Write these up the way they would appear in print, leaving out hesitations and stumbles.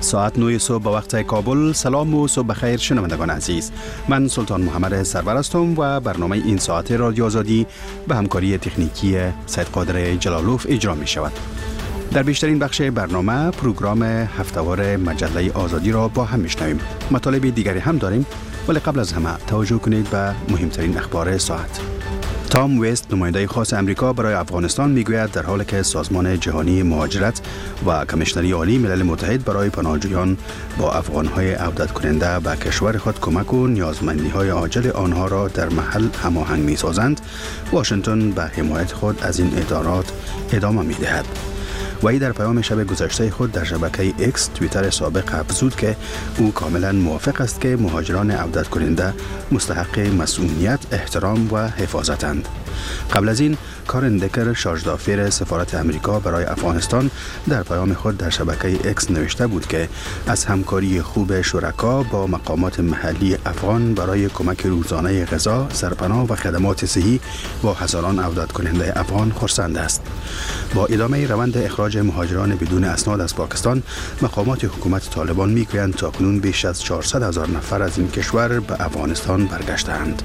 ساعت 9 صبح به وقت کابل. سلام و صبح بخیر شنوندگان عزیز. من سلطان محمد سرور هستم و برنامه این ساعت رادیو آزادی به همکاری تکنیکی سید قادر جلالوف اجرا می شود. در بیشترین بخش برنامه پروگرام هفتهوار مجله آزادی را با هم میشنویم. مطالب دیگری هم داریم، ولی قبل از همه توجه کنید به مهمترین اخبار ساعت. تام وست، نماینده خاص امریکا برای افغانستان، میگوید در حالی که سازمان جهانی مهاجرت و کمیشنری عالی ملل متحد برای پناهجویان با افغان‌های عودت کننده به کشور خود کمک و نیازمندی‌های عاجل آنها را در محل هماهنگ می‌سازند، واشنگتن به حمایت خود از این ادارات ادامه می‌دهد. وی در پیام شب گذشته خود در شبکه ایکس توییتر سابق افزود که او کاملا موافق است که مهاجران عودت کننده مستحق مسئولیت، احترام و حفاظتند. قبل از این کارن دکر، شارژدافیر سفارت امریکا برای افغانستان، در پیام خود در شبکه ایکس نوشته بود که از همکاری خوب شرکا با مقامات محلی افغان برای کمک روزانه غذا، سرپناه و خدمات صحی با هزاران عودت کننده افغان خرسند است. با ادامه روند اخراج مهاجران بدون اسناد از پاکستان، مقامات حکومت طالبان میگویند تاکنون بیش از 400,000 نفر از این کشور به افغانستان برگشتند.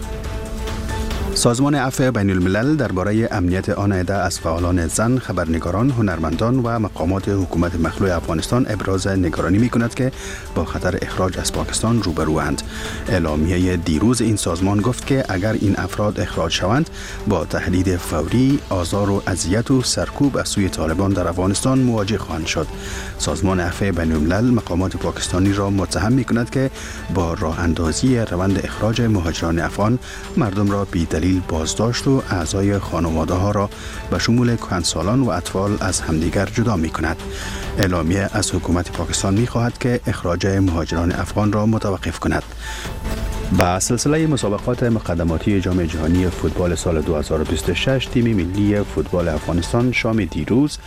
سازمان عفو بین الملل درباره امنیت آن عده از فعالان زن، خبرنگاران، هنرمندان و مقامات حکومت مخلوع افغانستان ابراز نگرانی می‌کند که با خطر اخراج از پاکستان روبروند. اعلامیه دیروز این سازمان گفت که اگر این افراد اخراج شوند، با تهدید فوری، آزار و اذیت و سرکوب از سوی طالبان در افغانستان مواجه خواهند شد. سازمان عفو بین الملل مقامات پاکستانی را متهم می‌کند که با راه اندازی روند اخراج مهاجران افغان، مردم را بی‌دلیل بازداشت و اعضای خانواده ها را به شمول کهنسالان و اطفال از همدیگر جدا می کند. اعلامیه از حکومت پاکستان می خواهد که اخراج مهاجران افغان را متوقف کند. با سلسله مسابقات مقدماتی جام جهانی فوتبال سال 2026 تیم ملی فوتبال افغانستان شام دیروز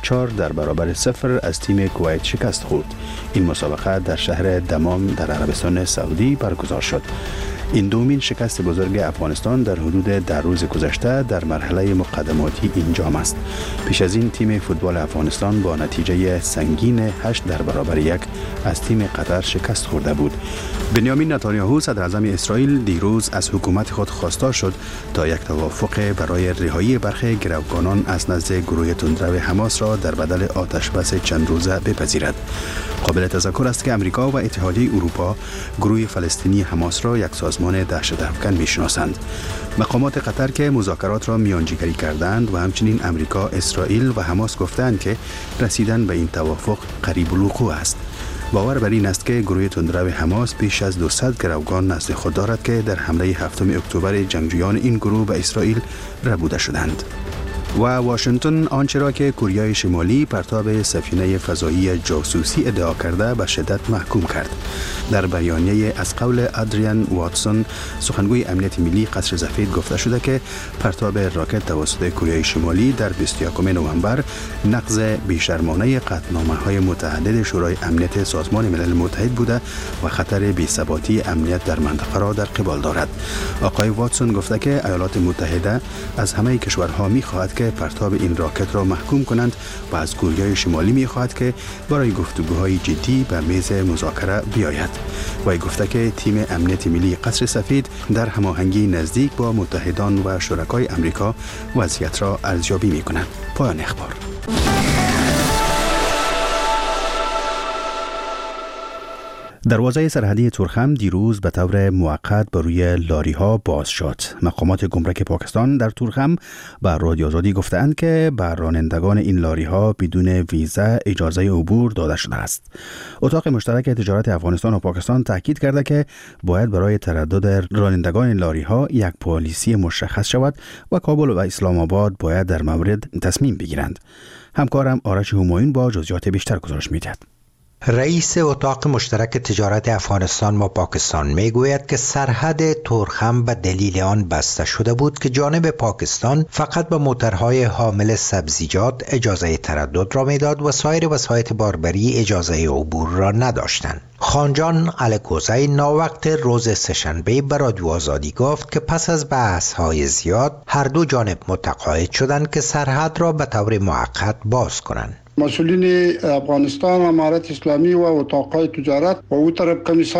4-0 از تیم کویت شکست خورد. این مسابقه در شهر دمام در عربستان سعودی برگزار شد. این دومین شکست بزرگ افغانستان در حدود 10 روز گذشته در مرحله مقدماتی این جام است. پیش از این تیم فوتبال افغانستان با نتیجه سنگین 8-1 از تیم قطر شکست خورده بود. بنیامین نتانیاهو صدر اعظم اسرائیل دیروز از حکومت خود خواستار شد تا یک توافق برای رهایی برخی گروگانان از نزد گروه تندرو حماس را در بدل آتشبس چند روزه بپذیرد. قابل تذکر است که امریکا و اتحادیه اروپا گروه فلسطینی حماس را یک سازمان دهشت‌افکن می‌شناسند. مقامات قطر که مذاکرات را میانجیگری کردند و همچنین امریکا، اسرائیل و حماس گفتند که رسیدن به این توافق قریب الوقوع است. باور بر این است که گروه تندرو حماس بیش از 200 گروگان نزد خود دارد که در حمله 7 اکتبر جنگجویان این گروه به اسرائیل ربوده شدند. و واشنگتن آنچه را که کره شمالی پرتاب سفینه فضایی جاسوسی ادعا کرده به شدت محکوم کرد. در بیانیه از قول ادریان واتسون، سخنگوی امنیت ملی قصر سفید، گفته شده که پرتاب راکت توسط کره شمالی در 21 نوامبر نقض بیشرمانه قطعنامه‌های متعدد شورای امنیت سازمان ملل متحد بوده و خطر بی‌ثباتی امنیت در منطقه را در قبال دارد. آقای واتسون گفته که ایالات متحده از همه کشورها می‌خواهد که پرتاب این راکت را محکوم کنند و از کره شمالی می‌خواهد که برای گفتگوهای جدی به میز مذاکره بیاید. وی گفته که تیم امنیت ملی قصر سفید در هماهنگی نزدیک با متحدان و شرکای امریکا وضعیت را ارزیابی می‌کنند. پایان اخبار. دروازه سرحدی تورخم دیروز به طور موقت بر روی لاری ها باز شد. مقامات گمرک پاکستان در تورخم به رادیو آزادی گفتند که به رانندگان این لاری ها بدون ویزا اجازه عبور داده شده است. اتاق مشترک تجارت افغانستان و پاکستان تاکید کرده که باید برای تردد رانندگان لاری ها یک پالیسی مشخص شود و کابل و اسلام آباد باید در مورد تصمیم بگیرند. همکارم آرش همایون با جزئیات بیشتر گزارش می‌دهد. رئیس اتاق مشترک تجارت افغانستان با پاکستان میگوید که سرحد تورخم به دلیل آن بسته شده بود که جانب پاکستان فقط به موترهای حامل سبزیجات اجازه تردد را میداد و سایر وسایط باربری اجازه عبور را نداشتند. خانجان الکوزی ناوقت روز سه‌شنبه به رادیو آزادی گفت که پس از بحث‌های زیاد هر دو جانب متقاعد شدند که سرحد را به طور موقت باز کنند. مسئولین افغانستان، امارت اسلامی و اتاقهای تجارت و او طرف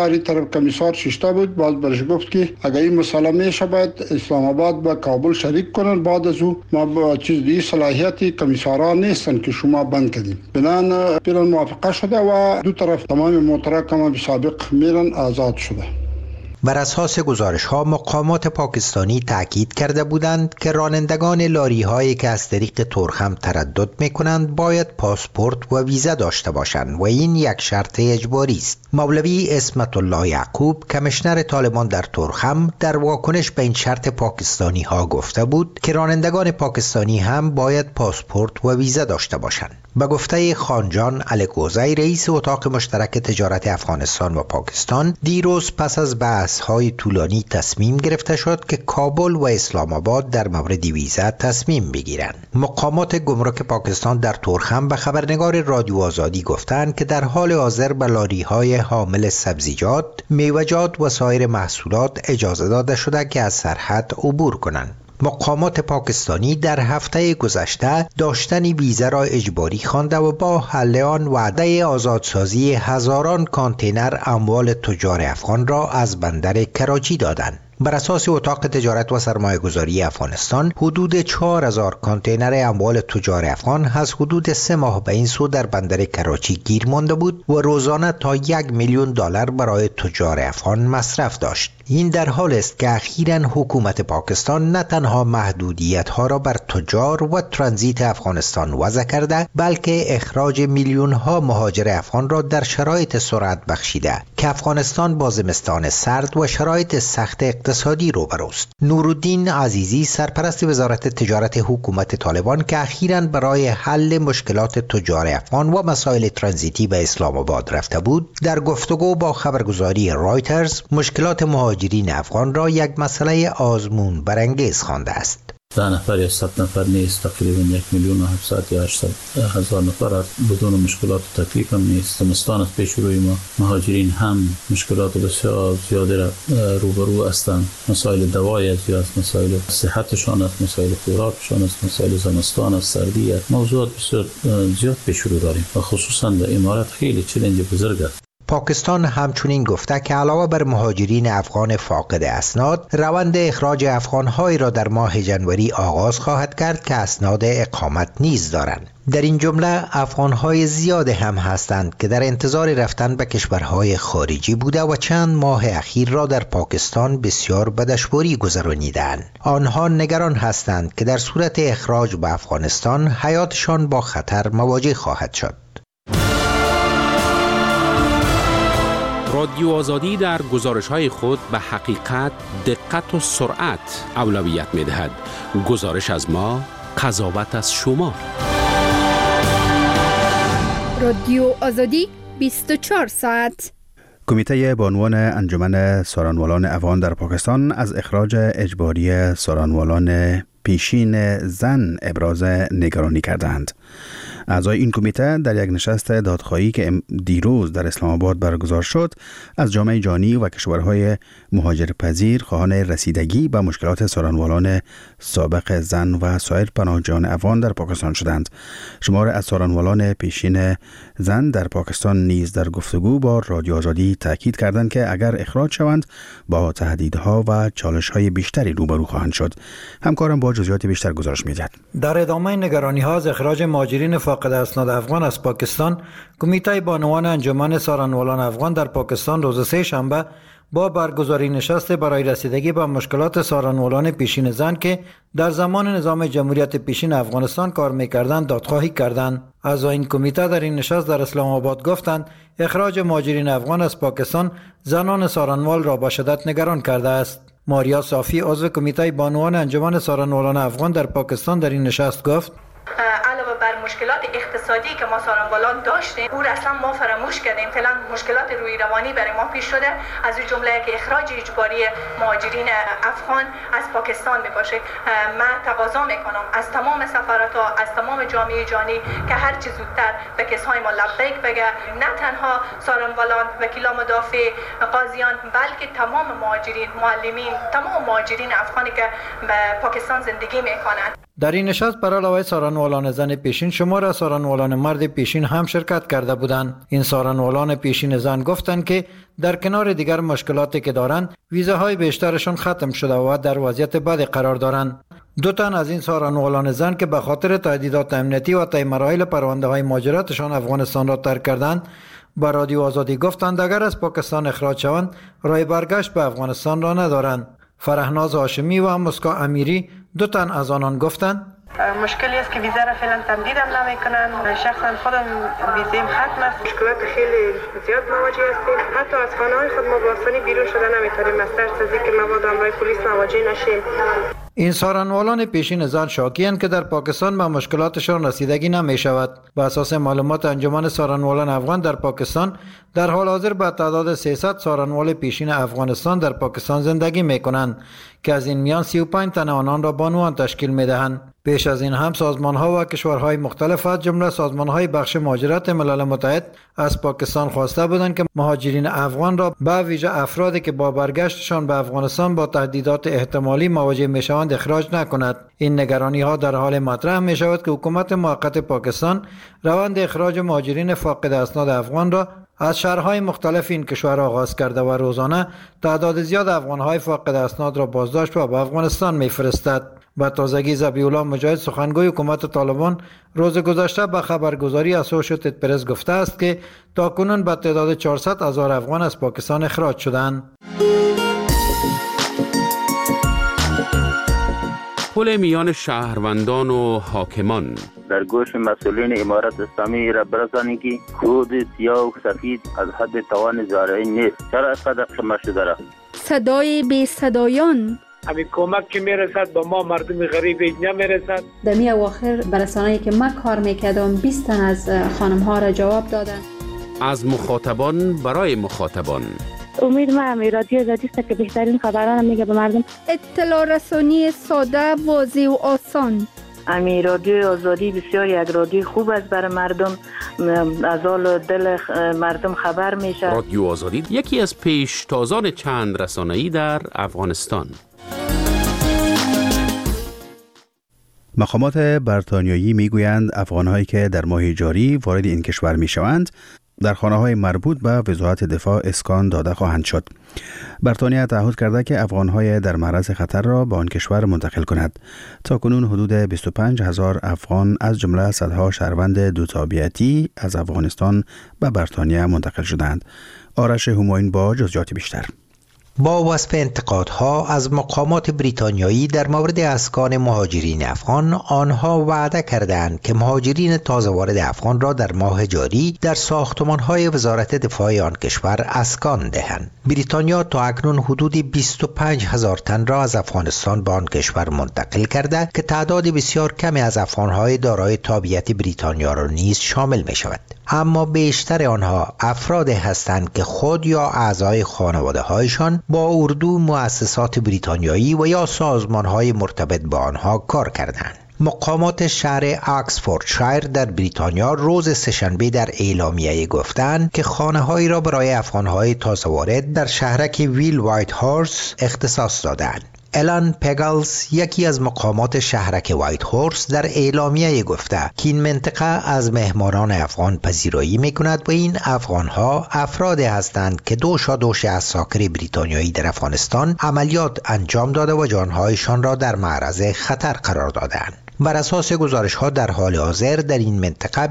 کمیسار ششتا بود. باز برش گفت که اگر این مسئله میشه باید اسلام آباد با کابل شریک کنن. بعد از او ما با چیز دی صلاحیت کمیساران نیستن که شما بند کردیم. بنان پیران موافقه شده و دو طرف تمام موترها که به سابق میرن آزاد شده. بر اساس گزارش‌ها مقامات پاکستانی تاکید کرده بودند که رانندگان لاری‌هایی که از طریق تورخم تردد می‌کنند باید پاسپورت و ویزا داشته باشند و این یک شرط اجباری است. مولوی اسمت الله یعقوب کمیشنر طالبان در تورخم در واکنش به این شرط پاکستانی‌ها گفته بود که رانندگان پاکستانی هم باید پاسپورت و ویزا داشته باشند. به گفته خانجان الکوزی رئیس اتاق مشترک تجارت افغانستان و پاکستان، دیروز پس از بحث‌های طولانی تصمیم گرفته شد که کابل و اسلام آباد در مورد ویزا تصمیم بگیرند. مقامات گمرک پاکستان در تورخم به خبرنگار رادیو آزادی گفتند که در حال حاضر به لاری‌های حامل سبزیجات، میوه‌جات و سایر محصولات اجازه داده شده که از سرحد عبور کنند. مقامات پاکستانی در هفته گذشته داشتن ویزا را اجباری خوانده و با حل آن وعده آزادسازی هزاران کانتینر اموال تجار افغان را از بندر کراچی دادند. بر اساس اتاق تجارت و سرمایه‌گذاری افغانستان، حدود 4000 کانتینر اموال تجار افغان از حدود 3 ماه به این سو در بندر کراچی گیر مانده بود و روزانه تا $1,000,000 برای تجار افغان مصرف داشت. این در حال است که اخیراً حکومت پاکستان نه تنها محدودیت‌ها را بر تجار و ترانزیت افغانستان وضع کرده، بلکه اخراج میلیون‌ها مهاجر افغان را در شرایط سرعت بخشیده که افغانستان با زمستان سرد و شرایط سخت اقتصادی روبروست. نورالدین عزیزی سرپرست وزارت تجارت حکومت طالبان که اخیراً برای حل مشکلات تجار افغان و مسائل ترانزیتی به اسلام آباد رفته بود، در گفتگو با خبرگزاری رایترز مشکلات مهاجرین افغان را یک مسئله آزمون برانگیز خوانده است. 10 نفر یا 100 نفر نیست، تقریبا 1,700,000 یا 800,000 نفر بدون مشکلات و تکلیف هم نیست. زمستان از پیش روی ما، مهاجرین هم مشکلات بسیار زیاده روبرو هستند. مسائل دوایی زیاد، مسائل صحتشان است، مسائل خوراکشان است، مسائل زمستان است، سردی است. موضوعات بسیار زیاد پیش رو داریم و خصوصا در امارات خیلی چالش بزرگ است. پاکستان همچنین گفته که علاوه بر مهاجرین افغان فاقد اسناد، روند اخراج افغان‌هایی را در ماه ژانویه آغاز خواهد کرد که اسناد اقامت نیز دارند. در این جمله افغان‌های زیاد هم هستند که در انتظار رفتن به کشورهای خارجی بوده و چند ماه اخیر را در پاکستان بسیار به دشواری گذرانیدند. آنها نگران هستند که در صورت اخراج به افغانستان حیاتشان با خطر مواجه خواهد شد. رادیو آزادی در گزارش‌های خود به حقیقت، دقت و سرعت اولویت می‌دهد. گزارش از ما، قضاوت از شما. رادیو آزادی 24 ساعت. کمیته بانوان انجمن سارنوالان افغان در پاکستان از اخراج اجباری سارنوالان پیشین زن ابراز نگرانی کردند. اعضای این کمیته در یک نشست دادخواهی که دیروز در اسلام آباد برگزار شد، از جامعه جهانی و کشورهای مهاجرپذیر خواهان رسیدگی به مشکلات سارنوالان سابق زن و سایر پناهجویان افغان در پاکستان شدند. شمار از سارنوالان پیشین زن در پاکستان نیز در گفتگو با رادیو آزادی تاکید کردند که اگر اخراج شوند با تهدیدها و چالش‌های بیشتری روبرو خواهند شد. همکارم با جزئیات بیشتر گزارش می‌دهد. در ادامه نگرانی‌ها از اخراج مهاجرین فاقد اسناد افغان از پاکستان، کمیته بانوان انجمن سارنوالان افغان در پاکستان روز سه شنبه با برگزاری نشست برای رسیدگی به مشکلات سارنوالان پیشین زن که در زمان نظام جمهوریت پیشین افغانستان کار می‌کردند دادخواهی کردند. از این کمیته در این نشست در اسلام آباد گفتند اخراج مهاجرین افغان از پاکستان زنان سارنوال را به شدت نگران کرده است. ماریا صافی عضو کمیته بانوان انجمن سارنوالان افغان در پاکستان در این نشست گفت علاوه بر مشکلات اقتصادی که ما سارنوالان داشتیم، او اصلا ما فراموش کردیم. فعلا مشکلات روی روانی برای ما پیش شده، از این جمله که اخراج اجباری مهاجرین افغان از پاکستان می باشه. من تقاضا میکنم از تمام سفارت ها، از تمام جامعه جهانی که هر چه زودتر به کیس‌های ما لبیک بگه، نه تنها سارنوالان، وکیلان مدافع، قاضیان، بلکه تمام مهاجرین، معلمین، تمام مهاجرین افغانی که به پاکستان زندگی میکنند. در این نشست بر علاوه سارنوالان زن پیشین شمار سارنوالان مرد پیشین هم شرکت کرده بودند. این سارنوالان پیشین زن گفتند که در کنار دیگر مشکلاتی که دارند ویزاهای بیشترشون ختم شده و در وضعیت بدی قرار دارند. 2 تن از این سارنوالان زن که به خاطر تهدیدات امنیتی و طی مراحل پرونده های مهاجرتشان افغانستان را ترک کردند با رادیو آزادی گفتند اگر از پاکستان اخراج شوند راه برگشت به افغانستان را ندارند. فرهناز هاشمی و مسکا امیری 2 تن از آنان گفتند مشکلی است که ویزا را فعلا تمدیدم نمیکنن. شخصا خودم ویزیم ختم است. مشکلات خیلی زیاد مواجه هستیم. حتی از خانه‌های خود ما با آسانی بیرون شده نمیتونیم از ترس از اینکه مبادا امرای پلیس مواجه نشیم. این سارنوالان پیشین زن شاکی‌اند که در پاکستان به مشکلاتشان رسیدگی نمی شود. بر اساس معلومات انجمن سارنوالان افغان در پاکستان در حال حاضر به تعداد 300 سارنوال پیشین افغانستان در پاکستان زندگی می کنند که از این میان 35 تن آنان را بانوان تشکیل می دهند. پیش از این هم سازمان‌ها و کشورهای مختلف از جمله سازمان‌های بخش مهاجرت ملل متحد از پاکستان خواسته بودند که مهاجرین افغان را به ویژه افرادی که با برگشتشان به افغانستان با تهدیدات احتمالی مواجه می‌شوند اخراج نکند. این نگرانی‌ها در حال مطرح می‌شود که حکومت موقت پاکستان روند اخراج مهاجرین فاقد اسناد افغان را از شهرهای مختلف این کشور آغاز کرده و روزانه تعداد زیاد افغان‌های فاقد اسناد را بازداشت و به افغانستان می‌فرستد. با تازگی ذبیح‌الله مجاهد سخنگوی حکومت طالبان روز گذشته به خبرگزاری اسوشیتد پرس گفته است که تاکنون به تعداد 400,000 افغان از پاکستان اخراج شدند. پل میان شهروندان و حاکمان در گوش مسئولین امارت اسلامی را برسانید که کود سیاه و سفید از حد توان زارعی نیست. چرا اینقدر شما شده را؟ صدای بی صدایان همین کمک که میرسد با ما مردم غریب نمیرسد. در می اواخر برسانه‌ای که من کار میکردم 20 تن از خانم ها را جواب دادن. از مخاطبان برای مخاطبان. امید ما رادیو آزادی است که بهترین خبران میگه به مردم. اطلاع رسانی ساده، واضح و آسان. امی رادیو آزادی بسیار یک رادیو خوب است برای مردم، از حال دل مردم خبر میشه. رادیو آزادی یکی از پیشتازان چند رسانه‌ای در افغانستان. مقامات بریتانیایی میگویند افغان‌هایی که در ماه جاری وارد این کشور میشوند در خانه‌های مربوط به وزارت دفاع اسکان داده خواهند شد. بریتانیا تعهد کرده که افغان‌های در معرض خطر را به آن کشور منتقل کند. تاکنون حدود 25,000 افغان از جمله صدها شهروند دو تابعیتی از افغانستان به بریتانیا منتقل شدند. آرش همایون با جزئیات بیشتر. با وصف انتقادها از مقامات بریتانیایی در مورد اسکان مهاجرین افغان، آنها وعده کردند که مهاجرین تازه وارد افغان را در ماه جاری در ساختمان‌های وزارت دفاع آن کشور اسکان دهند. بریتانیا تا اکنون حدود 25,000 تن را از افغانستان به آن کشور منتقل کرده که تعداد بسیار کمی از افغان‌های دارای تابعیت بریتانیا را نیز شامل می‌شود. اما بیشتر آنها افرادی هستند که خود یا اعضای خانواده‌هایشان با اردو، مؤسسات بریتانیایی و یا سازمان‌های مرتبط با آنها کار کردند. مقامات شهر اکسفوردشایر در بریتانیا روز سه‌شنبه در اعلامیه گفتند که خانه‌هایی را برای افغان‌های تازه وارد در شهرک ویل وایت هورس اختصاص دادند. الان پگلز، یکی از مقامات شهرک وایت هورس، در اعلامیه گفته که این منطقه از مهمانان افغان پذیرایی میکند و این افغانها افرادی هستند که دوش عساکر بریتانیایی در افغانستان عملیات انجام داده و جانهایشان را در معرض خطر قرار دادند. بر اساس گزارش‌ها در حال حاضر در این منطقه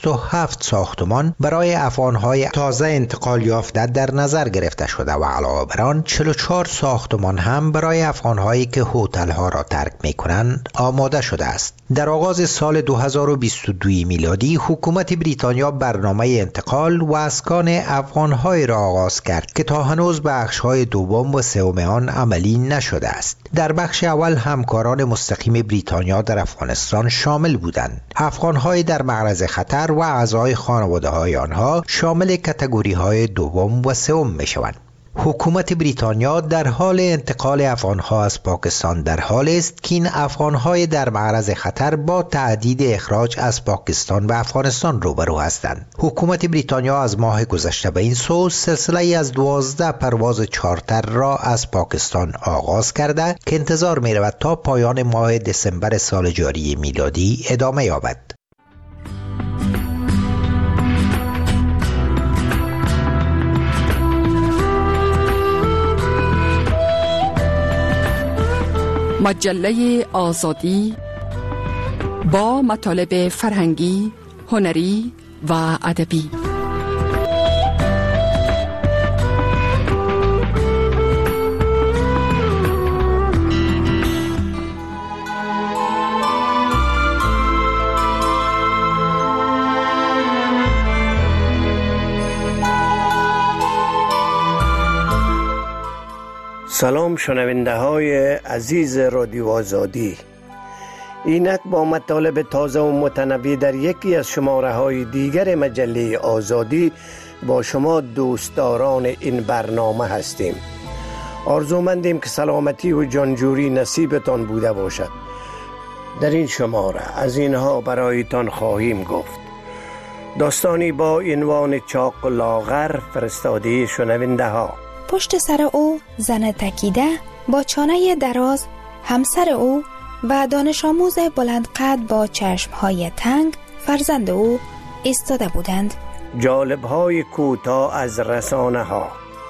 27 ساختمان برای افغان‌های تازه انتقال یافته در نظر گرفته شده و علاوه بر آن 44 ساختمان هم برای افغان‌هایی که هتل‌ها را ترک می‌کنند آماده شده است. در آغاز سال 2022 میلادی حکومت بریتانیا برنامه انتقال و اسکان افغان‌های را آغاز کرد که تا هنوز بخش‌های دوم و سوم آن عملی نشده است. در بخش اول همکاران مستقیم بریتانیا در افغانستان شامل بودند. افغان‌های در معرض خطر و اعضای خانواده‌های آنها شامل کاتگوری‌های دوم و سوم می‌شوند. حکومت بریتانیا در حال انتقال افغانها از پاکستان در حال است که این افغانهای در معرض خطر با تهدید اخراج از پاکستان و افغانستان روبرو هستند. حکومت بریتانیا از ماه گذشته به این سو سلسله از 12 پرواز چارتر را از پاکستان آغاز کرده که انتظار می رود تا پایان ماه دسامبر سال جاری میلادی ادامه یابد. مجله آزادی با مطالب فرهنگی، هنری و ادبی. سلام شنونده های عزیز رادیو آزادی. اینک با مطالب تازه و متنوع در یکی از شماره های دیگر مجله آزادی با شما دوستداران این برنامه هستیم. آرزومندیم که سلامتی و جانجوری نصیبتان بوده باشد. در این شماره از اینها برایتان خواهیم گفت. داستانی با عنوان چاق و لاغر فرستاده شنونده ها. پشت سر او زن تکیده با چانه دراز، همسر او و دانش آموز بلند قد با چشمهای تنگ فرزند او ایستاده بودند. جالب‌های کوتاه از رسانه ها.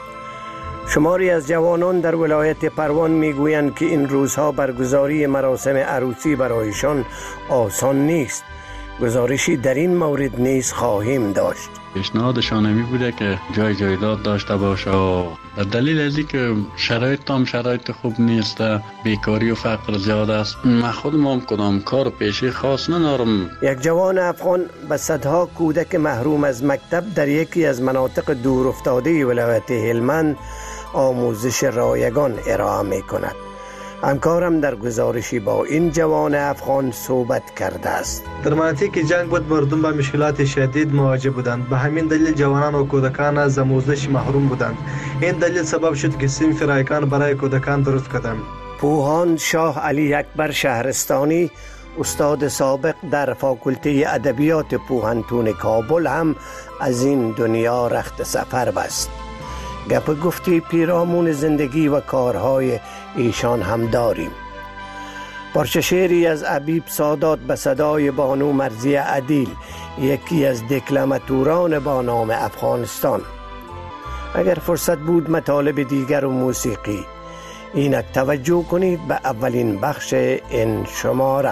شماری از جوانان در ولایت پروان میگویند که این روزها برگزاری مراسم عروسی برایشان آسان نیست. گزارشی در این مورد نیز خواهیم داشت. پیشنهادشان می بوده که جای جایداد داشته باشه و به دلیل از اینکه شرایط خوب نیست، بیکاری و فقر زیاد است، من خودم هم کدام کار پیشی خاص ندارم. یک جوان افغان به صدها کودک محروم از مکتب در یکی از مناطق دور افتاده ولایت هلمند آموزش رایگان ارائه می کند. همکارم در گزارشی با این جوان افغان صحبت کرده است. در مناطقی که جنگ بود مردم با مشکلات شدید مواجه بودند. به همین دلیل جوانان و کودکان از آموزش محروم بودند. این دلیل سبب شد که صنف رایگان برای کودکان درست کردند. پوهان شاه علی اکبر شهرستانی، استاد سابق در فاکولته ادبیات پوهنتون کابل، هم از این دنیا رخت سفر بست. گپ گفتی پیرامون زندگی و کارهای ایشان هم داریم. پارچه شعری از ابیب سادات به صدای بانو مرضیه عدیل، یکی از دکلماتوران با نام افغانستان. اگر فرصت بود مطالب دیگر و موسیقی. اینک توجه کنید به اولین بخش این شماره.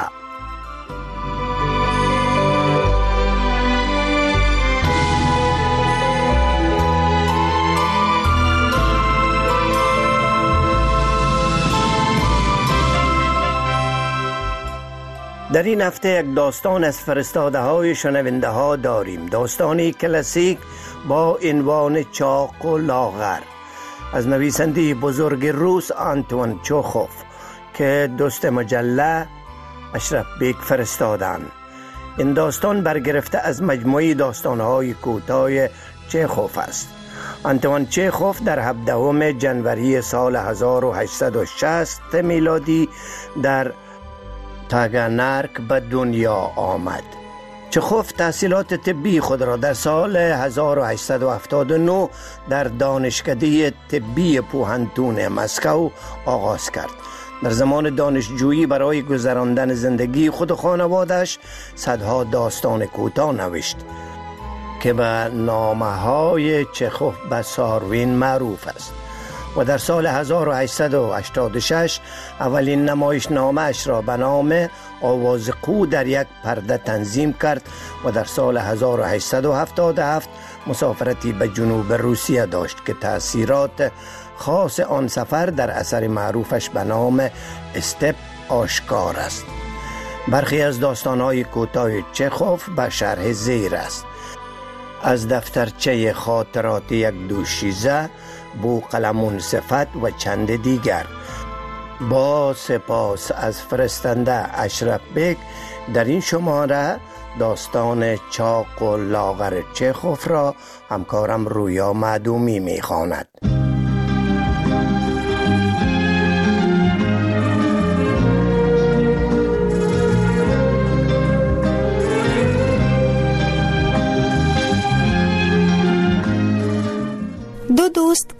در این هفته یک داستان از فرستاده های شنونده ها داریم. داستانی کلاسیک با عنوان چاق و لاغر از نویسنده بزرگ روس آنتوان چخوف که دوست مجله اشرف بیگ فرستادن. این داستان برگرفته از مجموعه داستانهای کوتاه چخوف است. آنتوان چخوف در 17 جنوری سال 1860 میلادی در تاگانرک به دنیا آمد. چخوف تحصیلات طبی خود را در سال 1879 در دانشکده طبی پوهنتون مسکو آغاز کرد. در زمان دانشجویی برای گذراندن زندگی خود و خانواده‌اش صدها داستان کوتاه نوشت که به نامه‌های چخوف به ساروین معروف است و در سال 1886 اولین نمایشنامه اش را به نام آوازقو در یک پرده تنظیم کرد و در سال 1877 مسافرتی به جنوب روسیه داشت که تأثیرات خاص آن سفر در اثر معروفش به نام استپ آشکار است. برخی از داستان‌های کوتاه چخوف به شرح زیر است: از دفترچه خاطرات یک دوشیزه، بوقلمون صفت و چند دیگر. با سپاس از فرستنده اشرف بیگ در این شماره داستان چاق و لاغر چخوف را همکارم رویا معدومی می‌خواند.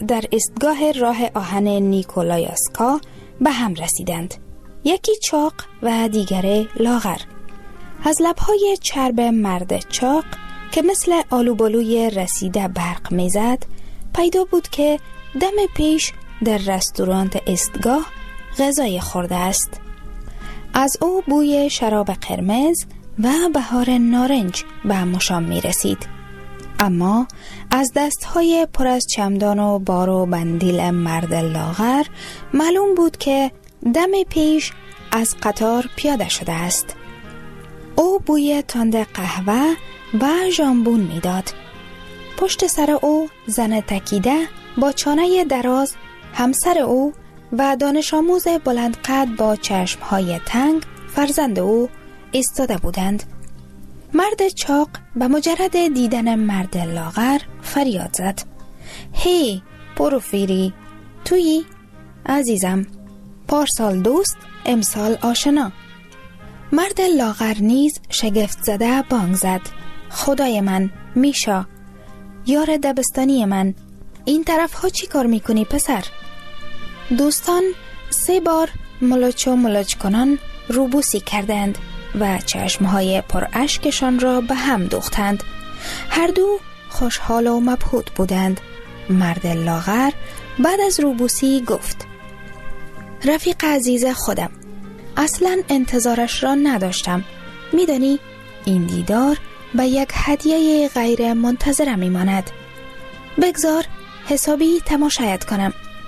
در ایستگاه راه آهن نیکولایاسکا به هم رسیدند. یکی چاق و دیگری لاغر. از لبهای چرب مرد چاق که مثل آلوبالوی رسیده برق میزد پیدا بود که دم پیش در رستوران ایستگاه غذای خورده است. از او بوی شراب قرمز و بهار نارنج به مشام می رسید. اما از دستهای پر از چمدان و بار و بندیل مرد لاغر معلوم بود که دم پیش از قطار پیاده شده است. او بوی تند قهوه و ژامبون می داد. پشت سر او زن تکیده با چانه دراز، همسر او و دانش آموز بلند قد با چشمهای تنگ فرزند او ایستاده بودند. مرد چاق به مجرد دیدن مرد لاغر فریاد زد: هی پروفیری، تویی؟ عزیزم، پارسال دوست امسال آشنا. مرد لاغر نیز شگفت زده بانگ زد: خدای من، میشا، یار دبستانی من، این طرف ها چی کار میکنی پسر؟ دوستان 3 بار ملچ کنان روبوسی کردند و چشمهای پر اشکشان را به هم دوختند. هر دو خوشحال و مبهوت بودند. مرد لاغر بعد از روبوسی گفت: رفیق عزیز خودم، اصلا انتظارش را نداشتم. میدانی این دیدار به یک هدیه غیر منتظره میماند. بگذار حسابی تماشایت کنم.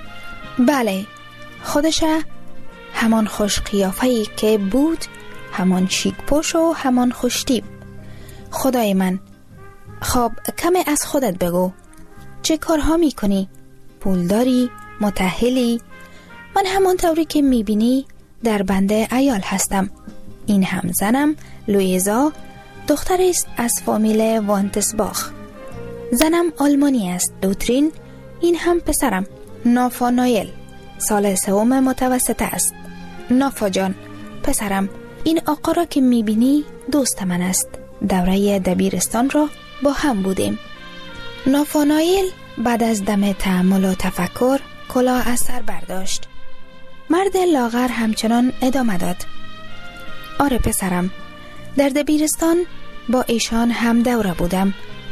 بله، خودشه، همان خوش قیافه‌ای که بود، همان شیک پوش و همان خوشتیب. خدای من، خب کمی از خودت بگو. چه کارها میکنی؟ پولداری؟ متأهلی؟ من همان طوری که میبینی در بنده عیال هستم. این هم زنم لویزا، دختر است از فامیل وانتسباخ. زنم آلمانی است دوترین. این هم پسرم نافانایل، سال 3 متوسط است. نافا جان، پسرم، این آقا را که میبینی دوست من است. دوره دبیرستان را با هم بودیم. نافانایل بعد از دم تأمل و تفکر کلاه از سر برداشت. مرد لاغر همچنان ادامه داد: آره پسرم، در دبیرستان با ایشان هم دوره بودم.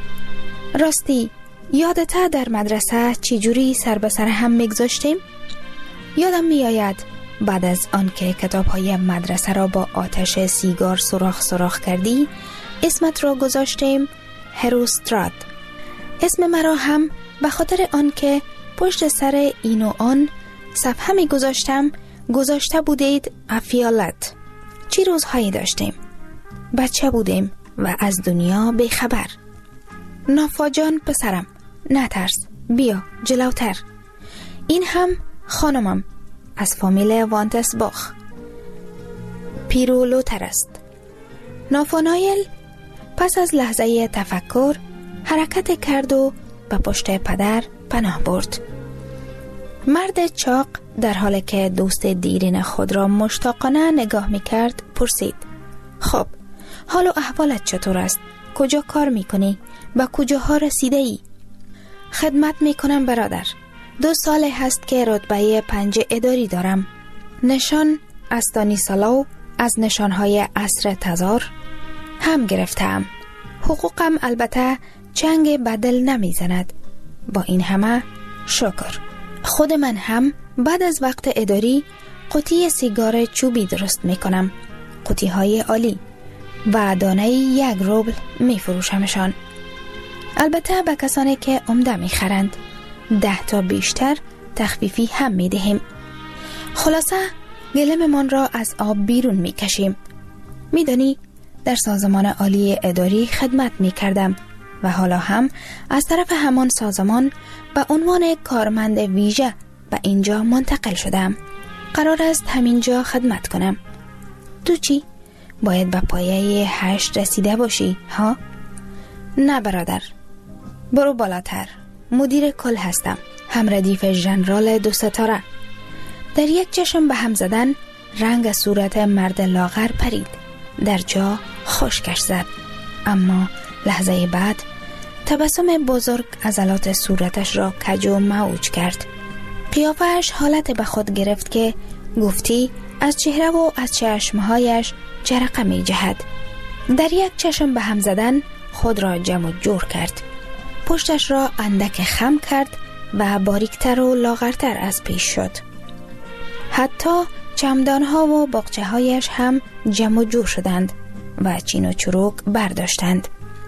راستی یادته در مدرسه چی جوری سر به سر هم میگذاشتیم؟ یادم میآید بعد از آن که کتاب‌های مدرسه را با آتش سیگار سوراخ کردی، اسمت را گذاشتیم هروسترات. اسم مرا هم به خاطر آن که پشت سر این و آن صفحه می گذاشته بودید افیالت. چی روزهایی داشتیم؟ بچه بودیم و از دنیا بیخبر. نافا جان پسرم، نترس، بیا جلوتر. این هم خانمم از فامیل وانتسباخ، پیرولوتر است. نافانایل پس از لحظه تفکر حرکت کرد و به پشت پدر پناه برد. مرد چاق در حالی که دوست دیرین خود را مشتاقانه نگاه میکرد پرسید: خب حال و احوالت چطور است؟ کجا کار میکنی؟ به کجاها رسیده ای؟ خدمت میکنم برادر. 2 سال هست که رتبه 5 اداری دارم. نشان استانیسلاو از نشانهای عصر تزار هم گرفتم. حقوقم البته چنگ بدل نمیزند. با این همه شکر. خود من هم بعد از وقت اداری قوطی سیگار چوبی درست میکنم. قوطی های عالی و دانه 1 روبل میفروشمشان. البته به کسانی که عمده میخرند 10 تا بیشتر تخفیفی هم میدهیم. خلاصه گلم من را از آب بیرون میکشیم. میدانی در سازمان عالی اداری خدمت میکردم و حالا هم از طرف همان سازمان به عنوان کارمند ویژه به اینجا منتقل شدم. قرار است همینجا خدمت کنم. تو چی؟ باید به پایه 8 رسیده باشی ها؟ نه برادر، برو بالاتر. مدیر کل هستم، هم ردیف ژنرال 2 ستاره. در یک چشم به هم زدن رنگ صورت مرد لاغر پرید. در جا خشکش زد. اما لحظه بعد تبسم بزرگ عضلات صورتش را کج و معوج کرد. قیافه‌اش حالت به خود گرفت که گفتی از چهره و از چشمهایش جرقه می جهد. در یک چشم به هم زدن خود را جمع و جور کرد. پشتش را اندک خم کرد و باریکتر و لاغرتر از پیش شد. حتی چمدانها و باغچه هایش هم جمع و جور شدند و چین و چروک برداشتند.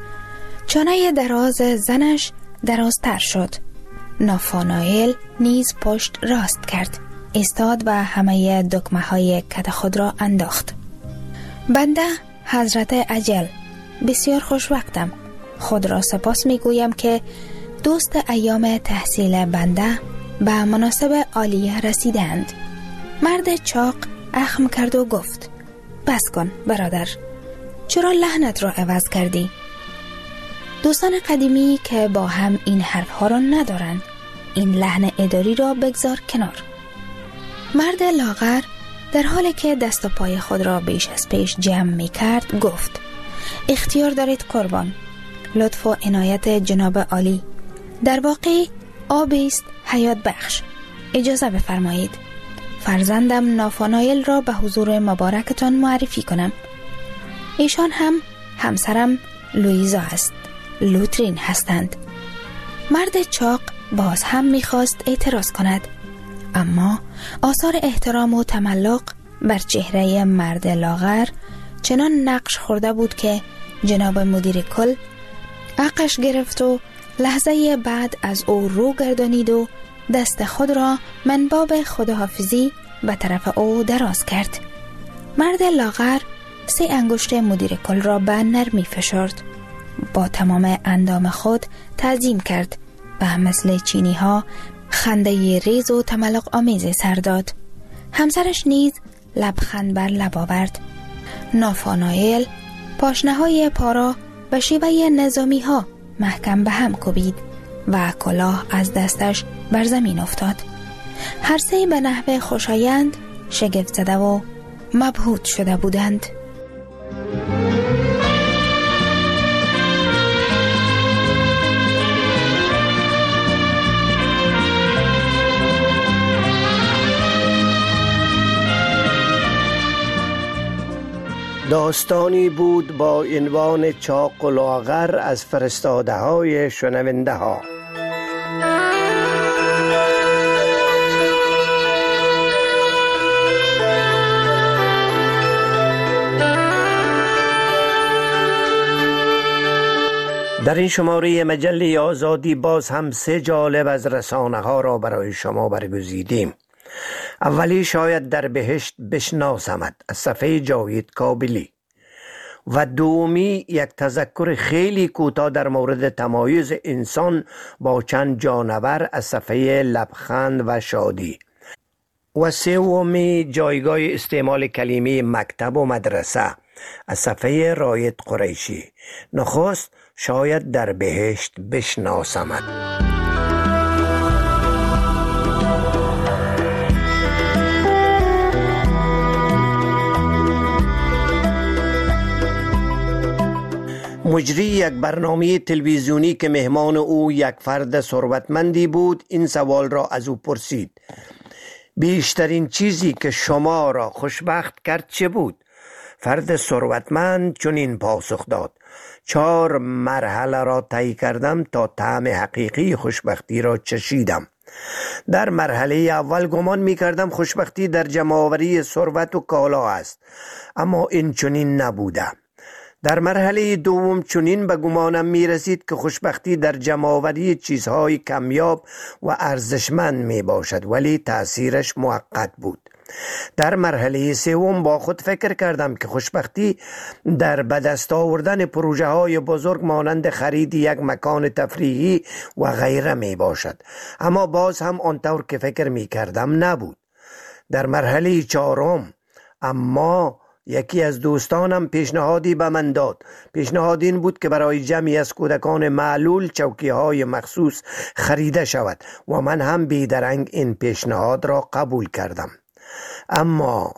چانه دراز زنش درازتر شد. نافانائیل نیز پشت راست کرد. ایستاد و همه دکمه های کت خود را انداخت. بنده حضرت اجل بسیار خوش وقتم. خود را سپاس می گویم که دوست ایام تحصیل بنده به مناسب عالیه رسیدند. مرد چاق اخم کرد و گفت بس کن برادر، چرا لحنت را عوض کردی؟ دوستان قدیمی که با هم این حرف ها را ندارند. این لحن اداری را بگذار کنار. مرد لاغر در حالی که دست و پای خود را بیش از پیش جمع می کرد گفت اختیار دارید قربان. لطف و عنایت جناب عالی. در واقع آبی است حیات بخش. اجازه بفرمایید فرزندم نافانائیل را به حضور مبارکتان معرفی کنم. ایشان هم همسرم لویزا است. لوترین هستند. مرد چاق باز هم می‌خواست اعتراض کند، اما آثار احترام و تملق بر چهره مرد لاغر چنان نقش خورده بود که جناب مدیر کل عقش گرفت و لحظه بعد از او رو گردانید و دست خود را من باب خداحافظی به طرف او دراز کرد. مرد لاغر 3 انگشت مدیر کل را به نرمی فشرد. با تمام اندام خود تعظیم کرد و مثل چینی ها خنده ریز و تملق آمیز سر داد. همسرش نیز لبخند بر لب آورد. نافانائیل پاشنه های پارا به شیوه نظامی ها محکم به هم کوبید و کلاه از دستش بر زمین افتاد. هر 3 به نحو خوشایند شگفت زده و مبهوت شده بودند. داستانی بود با عنوان چاق و لاغر از فرستاده های شنونده ها. در این شماره مجله آزادی باز هم 3 جالب از رسانه ها را برای شما برگزیدیم. اولی شاید در بهشت بشناسمت از صفحه جاوید کابلی و دومی یک تذکر خیلی کوتاه در مورد تمایز انسان با چند جانور از صفحه لبخند و شادی و سومی جایگاه استعمال کلمه مکتب و مدرسه از صفحه رایت قریشی. نخست شاید در بهشت بشناسمت. مجری یک برنامه تلویزیونی که مهمان او یک فرد ثروتمندی بود این سوال را از او پرسید: بیشترین چیزی که شما را خوشبخت کرد چه بود؟ فرد ثروتمند چنین پاسخ داد: 4 مرحله را طی کردم تا طعم حقیقی خوشبختی را چشیدم. در مرحله اول گمان می کردم خوشبختی در جمع‌آوری ثروت و کالا است، اما این چنین نبوده. در مرحله دوم چنین به گمانم می رسید که خوشبختی در جمع‌آوری چیزهای کمیاب و ارزشمند می باشد، ولی تأثیرش موقت بود. در مرحله سوم با خود فکر کردم که خوشبختی در به دست آوردن پروژه های بزرگ مانند خرید یک مکان تفریحی و غیره می باشد، اما باز هم آنطور که فکر می کردم نبود. در مرحله چهارم اما یکی از دوستانم پیشنهادی به من داد. پیشنهاد این بود که برای جمعی از کودکان معلول چوکی‌های مخصوص خریده شود و من هم بیدرنگ این پیشنهاد را قبول کردم. اما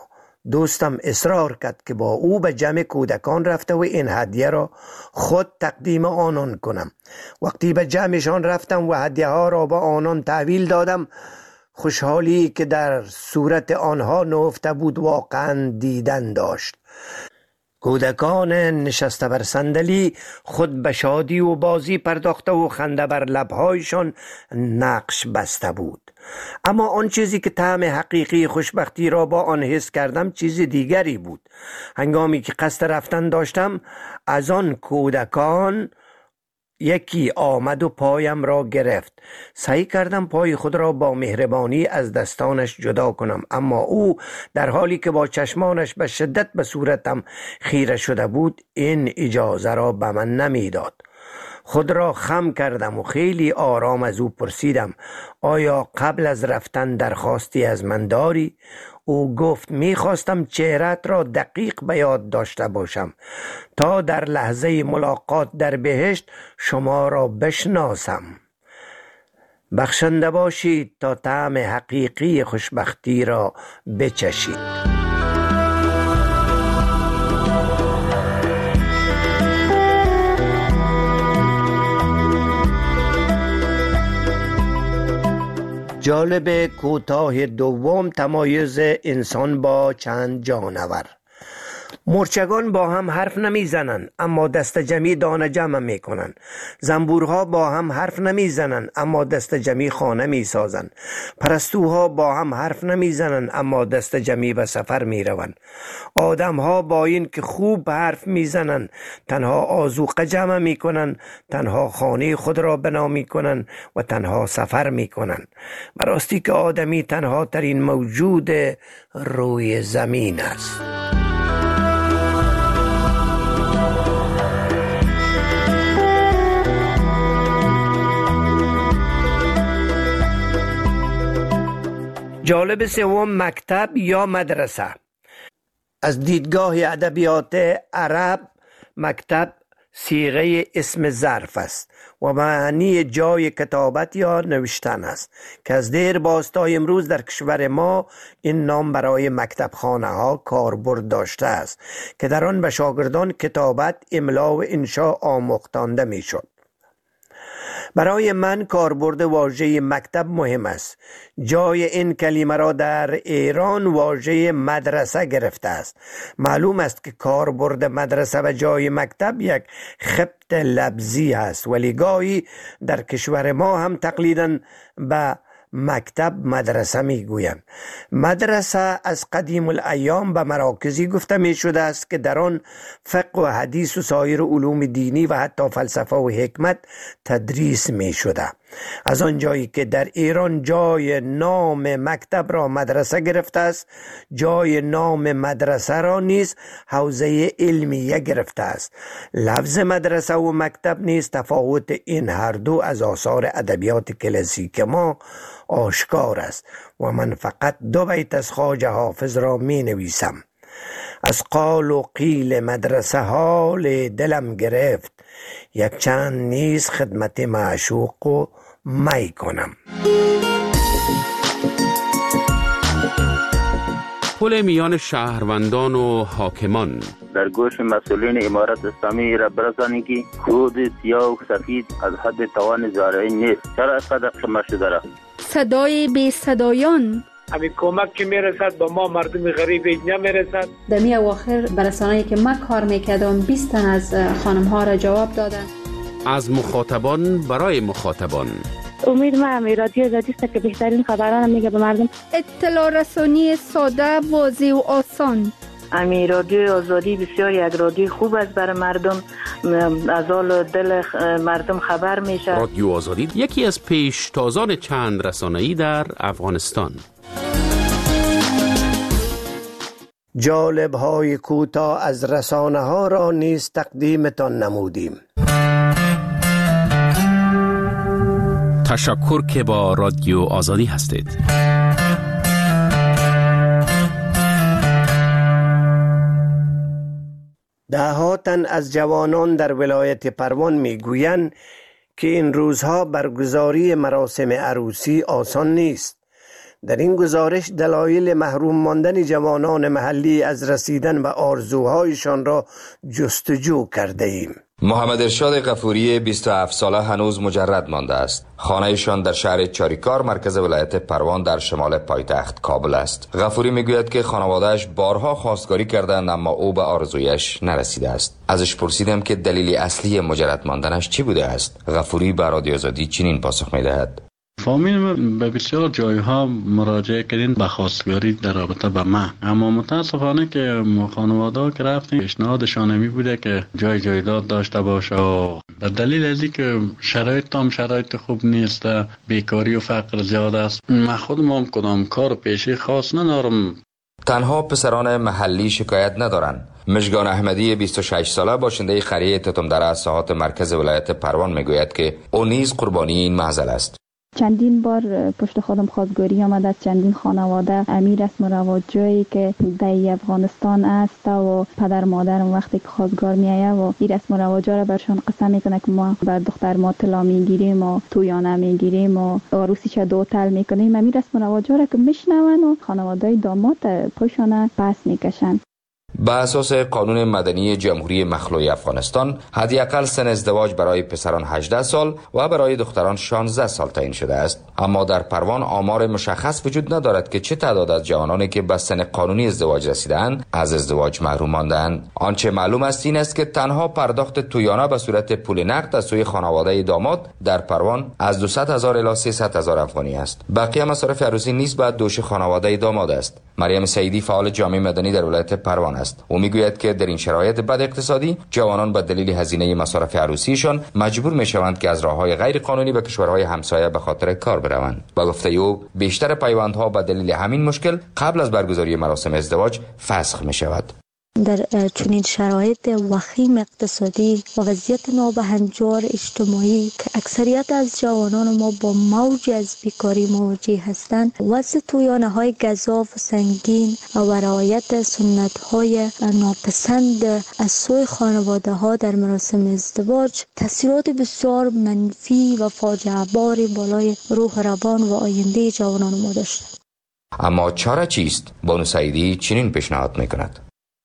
دوستم اصرار کرد که با او به جمع کودکان رفته و این هدیه را خود تقدیم آنان کنم. وقتی به جمعشان رفتم و هدیه ها را به آنان تحویل دادم، خوشحالی که در صورت آنها نهفته بود واقعا دیدن داشت. کودکان نشسته بر صندلی خود به شادی و بازی پرداخته و خنده بر لبهایشان نقش بسته بود. اما آن چیزی که طعم حقیقی خوشبختی را با آن حس کردم چیز دیگری بود. هنگامی که قصد رفتن داشتم، از آن کودکان یکی آمد و پایم را گرفت. سعی کردم پای خود را با مهربانی از دستانش جدا کنم، اما او در حالی که با چشمانش به شدت به صورتم خیره شده بود این اجازه را به من نمیداد. خود را خم کردم و خیلی آرام از او پرسیدم آیا قبل از رفتن درخواستی از من داری؟ او گفت میخواستم چهره‌ات را دقیق به یاد داشته باشم تا در لحظه ملاقات در بهشت شما را بشناسم. بخشنده باشید تا طعم حقیقی خوشبختی را بچشید. جالب کوتاه دوم، تمایز انسان با چند جانور. مرچگان با هم حرف نمی زنن اما دست جمعی دانه جمع می کنن. زنبورها با هم حرف نمی زنن اما دست جمعی خانه می سازن. پرستوها با هم حرف نمی زنن اما دست جمعی به سفر می رون. آدمها با این که خوب حرف می زنن تنها آذوقه جمع می کنن، تنها خانه خود را بنا می کنن و تنها سفر می کنن. براستی که آدمی تنها ترین موجود روی زمین است. جالب سوم، مکتب یا مدرسه. از دیدگاه ادبیات عرب مکتب صیغه اسم ظرف است و معنی جای کتابت یا نوشتن است که از دیر باز تا امروز در کشور ما این نام برای مکتب خانه ها کاربرد داشته است که در آن به شاگردان کتابت، املا و انشا آموختانده می شد. برای من کاربرد واژه مکتب مهم است. جای این کلمه را در ایران واژه مدرسه گرفته است. معلوم است که کاربرد مدرسه و جای مکتب یک خبط لفظی است، ولی گاهی در کشور ما هم تقلیداً به مکتب مدرسه می گویند. مدرسه از قدیم الایام به مراکزی گفته می شده است که در آن فقه و حدیث و سایر علوم دینی و حتی فلسفه و حکمت تدریس می شده. از آن جایی که در ایران جای نام مکتب را مدرسه گرفته است، جای نام مدرسه را نیز حوزه علمیه گرفته است. لفظ مدرسه و مکتب نیز تفاوت این هر دو از آثار ادبیات کلاسیک ما آشکار است و من فقط دو بیت از خواجه حافظ را می نویسم. از قال و قیل مدرسه حال دلم گرفت، یک چند نیز خدمت معشوق و می کنم. پل میان شهروندان و حاکمان. در گوش مسئولین امارت اسلامی را برسانید که کود سیاه و سفید از حد توان زارعین نیست. چرا اینقدر شما شده را؟ صدای بی صدایان. همین کمک که میرسد با ما مردم غریب نمیرسد. دمی اواخر برسانه‌ای که من کار میکردم 20 تن از خانم ها را جواب دادن. از مخاطبان برای مخاطبان. امید ما رادیو آزادی است که بهترین خبران میگه به مردم. اطلاع رسانی ساده، واضح و آسان. رادیو آزادی بسیار یک رادیو خوب است برای مردم، از حال دل مردم خبر میشه. رادیو آزادی یکی از پیشتازان چند رسانه‌ای در افغانستان. جالب های کوتاه از رسانه ها را نیز تقدیمتان نمودیم. تشکر که با رادیو آزادی هستید. ده‌ها تن از جوانان در ولایت پروان میگویند که این روزها برگزاری مراسم عروسی آسان نیست. در این گزارش دلایل محروم ماندن جوانان محلی از رسیدن به آرزوهایشان را جستجو کرده ایم. محمد ارشاد غفوری 27 ساله هنوز مجرد مانده است. خانه‌شان در شهر چاریکار مرکز ولایت پروان در شمال پایتخت کابل است. غفوری میگوید که خانواده‌اش بارها خواستگاری کردند اما او به آرزویش نرسیده است. ازش پرسیدم که دلیل اصلی مجرد ماندنش چی بوده است. غفوری به رادیو آزادی چنین پاسخ می‌دهد: فامیل به بسیار جایها مراجعه کردین به خواستگاری در رابطه به من، اما متاسفانه که خانواده که رفتیم پیشنهادشان می بوده که جای جایداد داشته باشه و به دلیل از اینکه شرایط خوب نیست، بیکاری و فقر زیاد است، من خودم کدام کار پیشی خاص ندارم. تنها پسران محلی شکایت ندارند. مژگان احمدی 26 ساله باشنده قریه تتمدره ساحات مرکز ولایت پروان میگوید که او نیز قربانی این معضل است. چندین بار پشت خودم خواستگاری آمد از چندین خانواده. امیر رسم و رواج جایی که در افغانستان است و پدر مادرم وقتی که خواستگار میآید و این رسم و رواج را برشان قسم میکنه که ما بر دختر ما طلا میگیریم و تویانه میگیریم و عروسیش دوتل میکنیم. امیر رسم و رواج را که میشنون و خانواده داماد پشان پس میکشن. به اساس قانون مدنی جمهوری مخلوع افغانستان حداقل سن ازدواج برای پسران 18 سال و برای دختران 16 سال تعیین شده است، اما در پروان آمار مشخص وجود ندارد که چه تعداد از جوانانی که به سن قانونی ازدواج رسیدند از ازدواج محروم ماندند. آنچه معلوم است این است که تنها پرداخت تویانه به صورت پول نقد از سوی خانواده داماد در پروان از 200,000 الی 300,000 افغانی است. بقیه مصارف عروسی نیز به دوش خانواده داماد است. مریم سعیدی فعال جامعه مدنی در ولایت پروان است. او میگوید که در این شرایط بد اقتصادی جوانان به دلیل هزینه مصارف عروسیشان مجبور میشوند که از راههای غیر قانونی به کشورهای همسایه به خاطر کار بروند. با گفته او بیشتر پیوندها به دلیل همین مشکل قبل از برگزاری مراسم ازدواج فسخ می شود. در چنین شرایط وخیم اقتصادی و وضعیت نابهنجار اجتماعی که اکثریت از جوانان ما با موج از بیکاری مواجه هستند، وضع تویانه های گزاف و سنگین و رعایت سنت های ناپسند از سوی خانواده ها در مراسم ازدواج تاثیرات بسیار منفی و فاجعه باری بالای روح روان و آینده جوانان ما داشته. اما چاره چیست؟ بانو سعیدی چنین پیشنهاد میکند: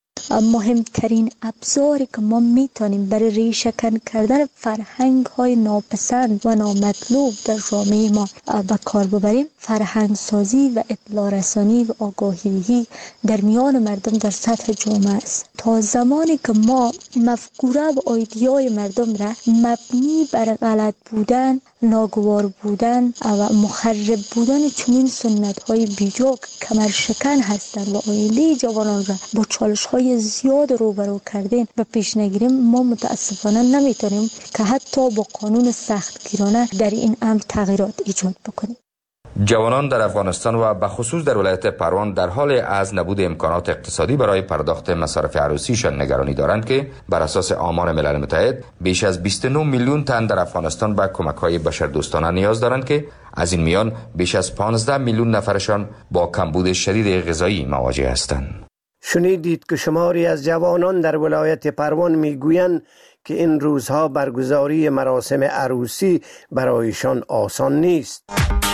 مهمترین ابزاری که ما میتونیم برای ریشه‌کن کردن فرهنگ های ناپسند و نامطلوب در جامعه ما به کار ببریم، فرهنگ سازی و اطلاع رسانی و آگاهی در میان مردم در سطح جامعه است. تا زمانی که ما مفکوره و ایده‌های مردم را مبنی بر غلط بودن، ناگوار بودن و مخرب بودن چنین سنت های بیجا که کمر شکن هستند و آینده جوانان را با چالش های زیاد روبرو کردن و پیش نگیریم، ما متاسفانه نمیتونیم که حتی با قانون سختگیرانه در این امر تغییرات ایجاد بکنیم. جوانان در افغانستان و به خصوص در ولایت پروان در حال از نبود امکانات اقتصادی برای پرداخت مصارف عروسیشان نگرانی دارند که بر اساس آمار ملل متحد بیش از 29 میلیون تن در افغانستان به کمک‌های بشردوستانه نیاز دارند که از این میان بیش از 15 میلیون نفرشان با کمبود شدید غذایی مواجه هستند. شنیدید که شماری از جوانان در ولایت پروان میگویند که این روزها برگزاری مراسم عروسی برایشان آسان نیست.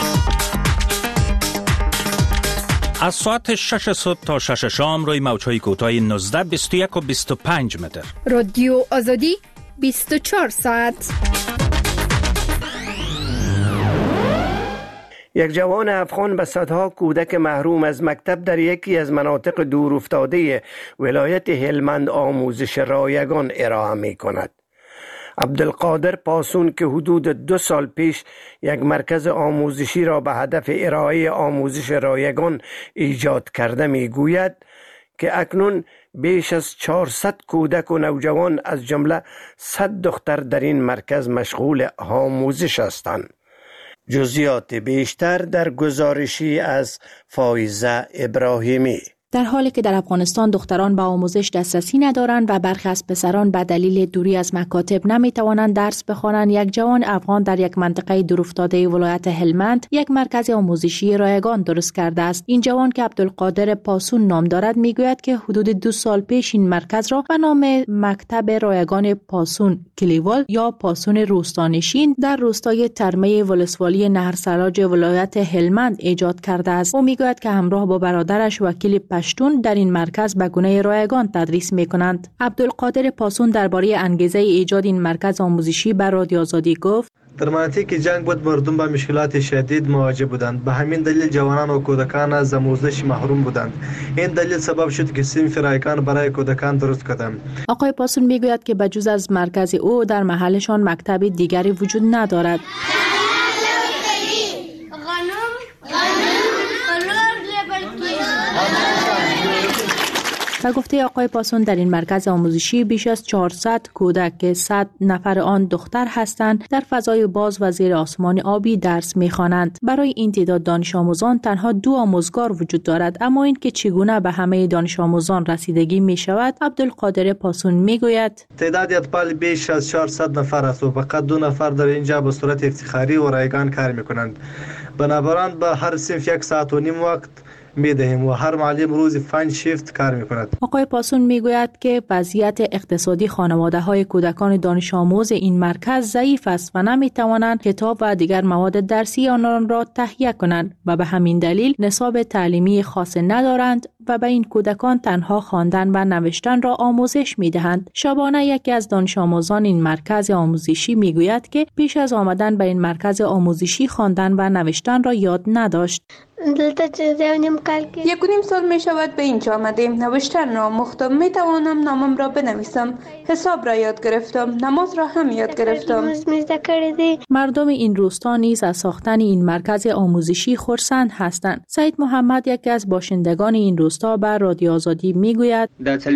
از ساعت 6 صبح تا 6 شام روی موج‌های کوتاه 19، 21 و 25 متر. رادیو آزادی 24 ساعت. یک جوان افغان به صدها کودک محروم از مکتب در یکی از مناطق دور افتاده ولایت هلمند آموزش رایگان ارائه می کند. عبدالقادر پاسون که حدود 2 سال پیش یک مرکز آموزشی را به هدف ارائه آموزش رایگان ایجاد کرده می گوید که اکنون بیش از 400 کودک و نوجوان از جمله 100 دختر در این مرکز مشغول آموزش هستند. جزئیات بیشتر در گزارشی از فایزه ابراهیمی. در حالی که در افغانستان دختران به آموزش دسترسی ندارند و برخی از پسران به دلیل دوری از مکاتب نمیتوانند درس بخوانند، یک جوان افغان در یک منطقه دورافتاده ولایت هلمند یک مرکز آموزشی رایگان درست کرده است. این جوان که عبدالقادر پاسون نام دارد میگوید که حدود 2 سال پیش این مرکز را به نام مکتب رایگان پاسون کلیوال یا پاسون روستانشین در روستای ترمه ولسوالی نهرسراج ولایت هلمند ایجاد کرده است. او میگوید که همراه با برادرش وکیل پشتون در این مرکز به گونه رایگان تدریس میکنند. عبدالقادر پاسون درباره انگیزه ایجاد این مرکز آموزشی به رادیو آزادی گفت: در مناطق جنگ بود مردم با مشکلات شدید مواجه بودند. به همین دلیل جوانان و کودکان از آموزش محروم بودند. این دلیل سبب شد که صنف رایگان برای کودکان درست کردم. آقای پاسون میگوید که بجز از مرکز او در محلشان مکتب دیگری وجود ندارد. و گفته آقای پاسون در این مرکز آموزشی بیش از 400 کودک که 100 نفر آن دختر هستند در فضای باز و زیر آسمان آبی درس می‌خوانند. برای این تعداد دانش آموزان تنها 2 آموزگار وجود دارد، اما این که چگونه به همه دانش آموزان رسیدگی می شود عبدالقادر پاسون میگوید: تعداد اطفال بیش از 400 نفر است و فقط 2 نفر در اینجا به صورت افتخاری و رایگان کار می‌کنند. بنابراین به هر صنف 1.5 ساعت وقت می‌دهیم و هر معلم روزی 5 شیفت کار می‌کند. آقای پاسون میگوید که وضعیت اقتصادی خانواده‌های کودکان دانش آموز این مرکز ضعیف است و نمی‌توانند کتاب و دیگر مواد درسی آنان را تهیه کنند و به همین دلیل نصاب تعلیمی خاص ندارند و به این کودکان تنها خواندن و نوشتن را آموزش می‌دهند. شبانه یکی از دانش آموزان این مرکز آموزشی میگوید که پیش از آمدن به این مرکز آموزشی خواندن و نوشتن را یاد نداشت. 1.5 سال می شود به اینجا آمدیم. نوشتن را آموختم، می توانم نامم را بنویسم، حساب را یاد گرفتم، نماز را هم یاد گرفتم. مردم این روستا نیز از ساختن این مرکز آموزشی خرسند هستند. سید محمد یکی از باشندگان این روستا به رادیو آزادی میگوید: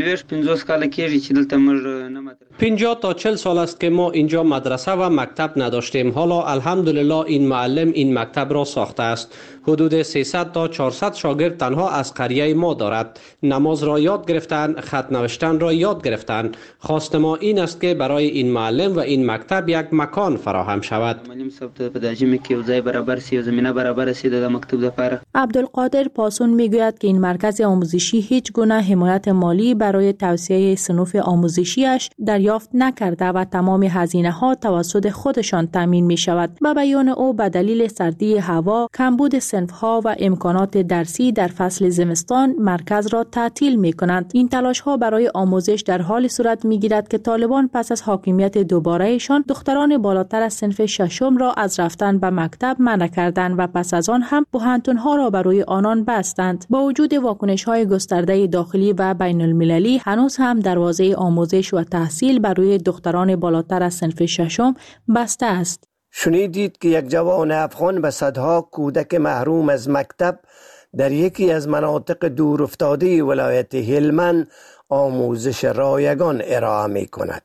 50 تا 40 سال است که ما اینجا مدرسه و مکتب نداشتیم. حالا الحمدلله این معلم این مکتب را ساخته است. حدود 300 تا 400 شاگرد تنها از قریه ما دارد. نماز را یاد گرفتن، خط نوشتن را یاد گرفتن. خواست ما این است که برای این معلم و این مکتب یک مکان فراهم شود. عبدالقادر پاسون میگوید که این مرکز آموزشی هیچ گونه حمایت مالی برای توسعه صنوف آموزشیش دریافت نکرده و تمام هزینه ها توسط خودشان تامین می شود. به بیان او به دلیل سردی هوا، کمبود صنف ها و امکانات درسی در فصل زمستان مرکز را تعطیل می کنند. این تلاش ها برای آموزش در حال صورت می گیرد که طالبان پس از حاکمیت دوبارهشان دختران بالاتر از صنف 6 را از رفتن به مکتب منع کردند و پس از آن هم پوهنتون ها را برای آنان بستند. با وجود واکنش های گسترده داخلی و بین المللی، هنوز هم دروازه آموزش و تحصیل برای دختران بالاتر از صنف 6 بسته است. شنیدید که یک جوان افغان به صدها کودک محروم از مکتب در یکی از مناطق دور افتاده ولایت هلمند آموزش رایگان ارائه می کند.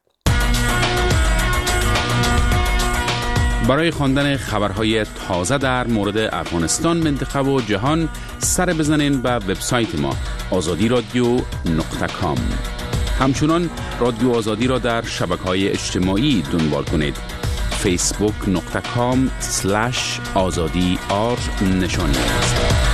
برای خواندن خبرهای تازه در مورد افغانستان، منطقه و جهان سر بزنین به وبسایت ما azadi.radio.com. همچنان رادیو آزادی را در شبکه‌های اجتماعی دنبال کنید. facebook.com/azadi نشانی است.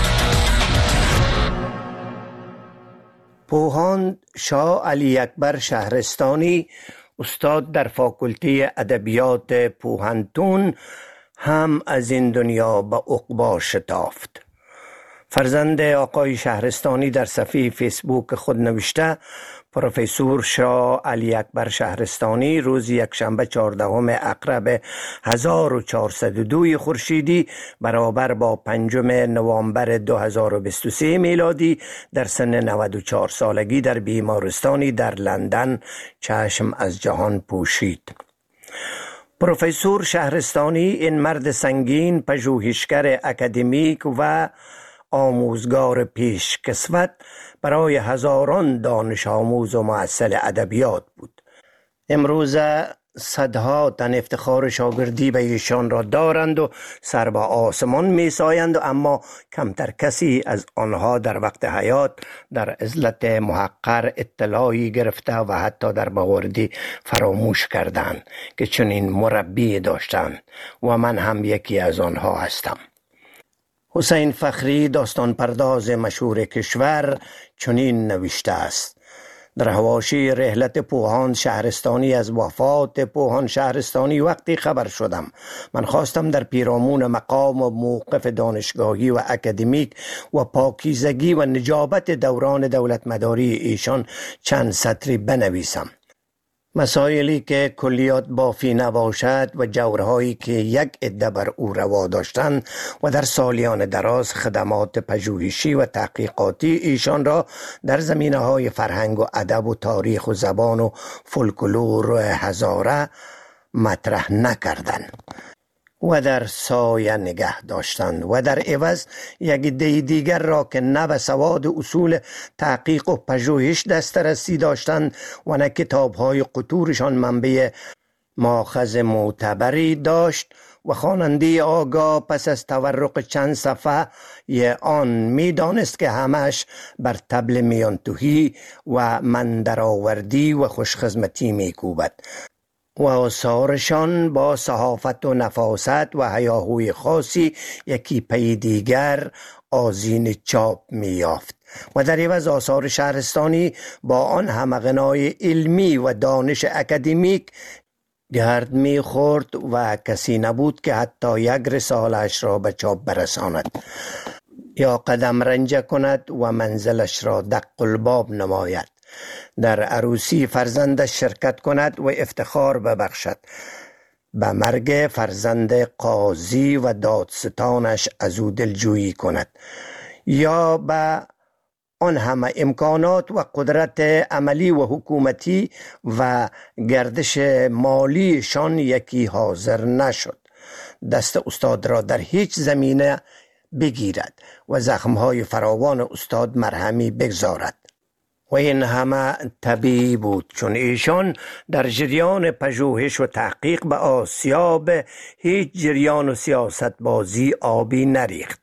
پوهاند شاه علی اکبر شهرستانی، استاد در فاکولته ادبیات پوهنتون، هم از این دنیا به عقبی شتافت. فرزند آقای شهرستانی در صفحه فیسبوک خود نوشته: پروفسور شاه علی اکبر شهرستانی روز یکشنبه 14 اقرب 1402 خورشیدی برابر با 5 نوامبر 2023 میلادی در سن 94 سالگی در بیمارستانی در لندن چشم از جهان پوشید. پروفسور شهرستانی این مرد سنگین، پژوهشگر اکادمیک و آموزگار پیشکسوت برای هزاران دانش آموز و محصل ادبیات بود. امروز صدها تن افتخار شاگردی به ایشان را دارند و سر به آسمان می سایند، اما کمتر کسی از آنها در وقت حیات در عزلت محقر اطلاعی گرفته و حتی در باوردی فراموش کردند که چنین مربی داشتند و من هم یکی از آنها هستم. حسین فخری داستان پرداز مشهور کشور چنین نوشته است: در حواشی رحلت پوهان شهرستانی از وفات پوهان شهرستانی وقتی خبر شدم، من خواستم در پیرامون مقام و موقف دانشگاهی و اکادمیک و پاکیزگی و نجابت دوران دولت مداری ایشان چند سطری بنویسم. مسائلی که کلیات بافی نباشد و جورهایی که یک عده بر او روا داشتند و در سالیان دراز خدمات پژوهشی و تحقیقاتی ایشان را در زمینه‌های فرهنگ و ادب و تاریخ و زبان و فولکلور و هزاره مطرح نکردند و در سایه نگه داشتند و در عوض یک عده دیگر را که نه به سواد اصول تحقیق و پژوهش دسترسی داشتند و نه کتاب‌های قطورشان منبع ماخذ معتبری داشت و خواننده آگاه پس از تورق چند صفحه آن می دانست که همش بر طبل میانتوهی و مندرآوردی و خوشخدمتی می کوبد و آثارشان با صحافت و نفاست و هیاهوی خاصی یکی پی دیگر آذین چاپ می یافت و در عوض آثار شهرستانی با آن همغنای علمی و دانش اکادمیک گرد می خورد و کسی نبود که حتی یک رساله‌اش را به چاپ برساند یا قدم رنجه کند و منزلش را دق الباب نماید، در عروسی فرزندش شرکت کند و افتخار ببخشد، به مرگ فرزند قاضی و دادستانش از او دلجویی کند، یا به آن همه امکانات و قدرت عملی و حکومتی و گردش مالیشان یکی حاضر نشد، دست استاد را در هیچ زمینه بگیرد و زخمهای فراوان استاد مرهمی بگذارد. و این همه طبیعی بود چون ایشان در جریان پژوهش و تحقیق به آسیاب هیچ جریان و سیاست بازی آبی نریخت،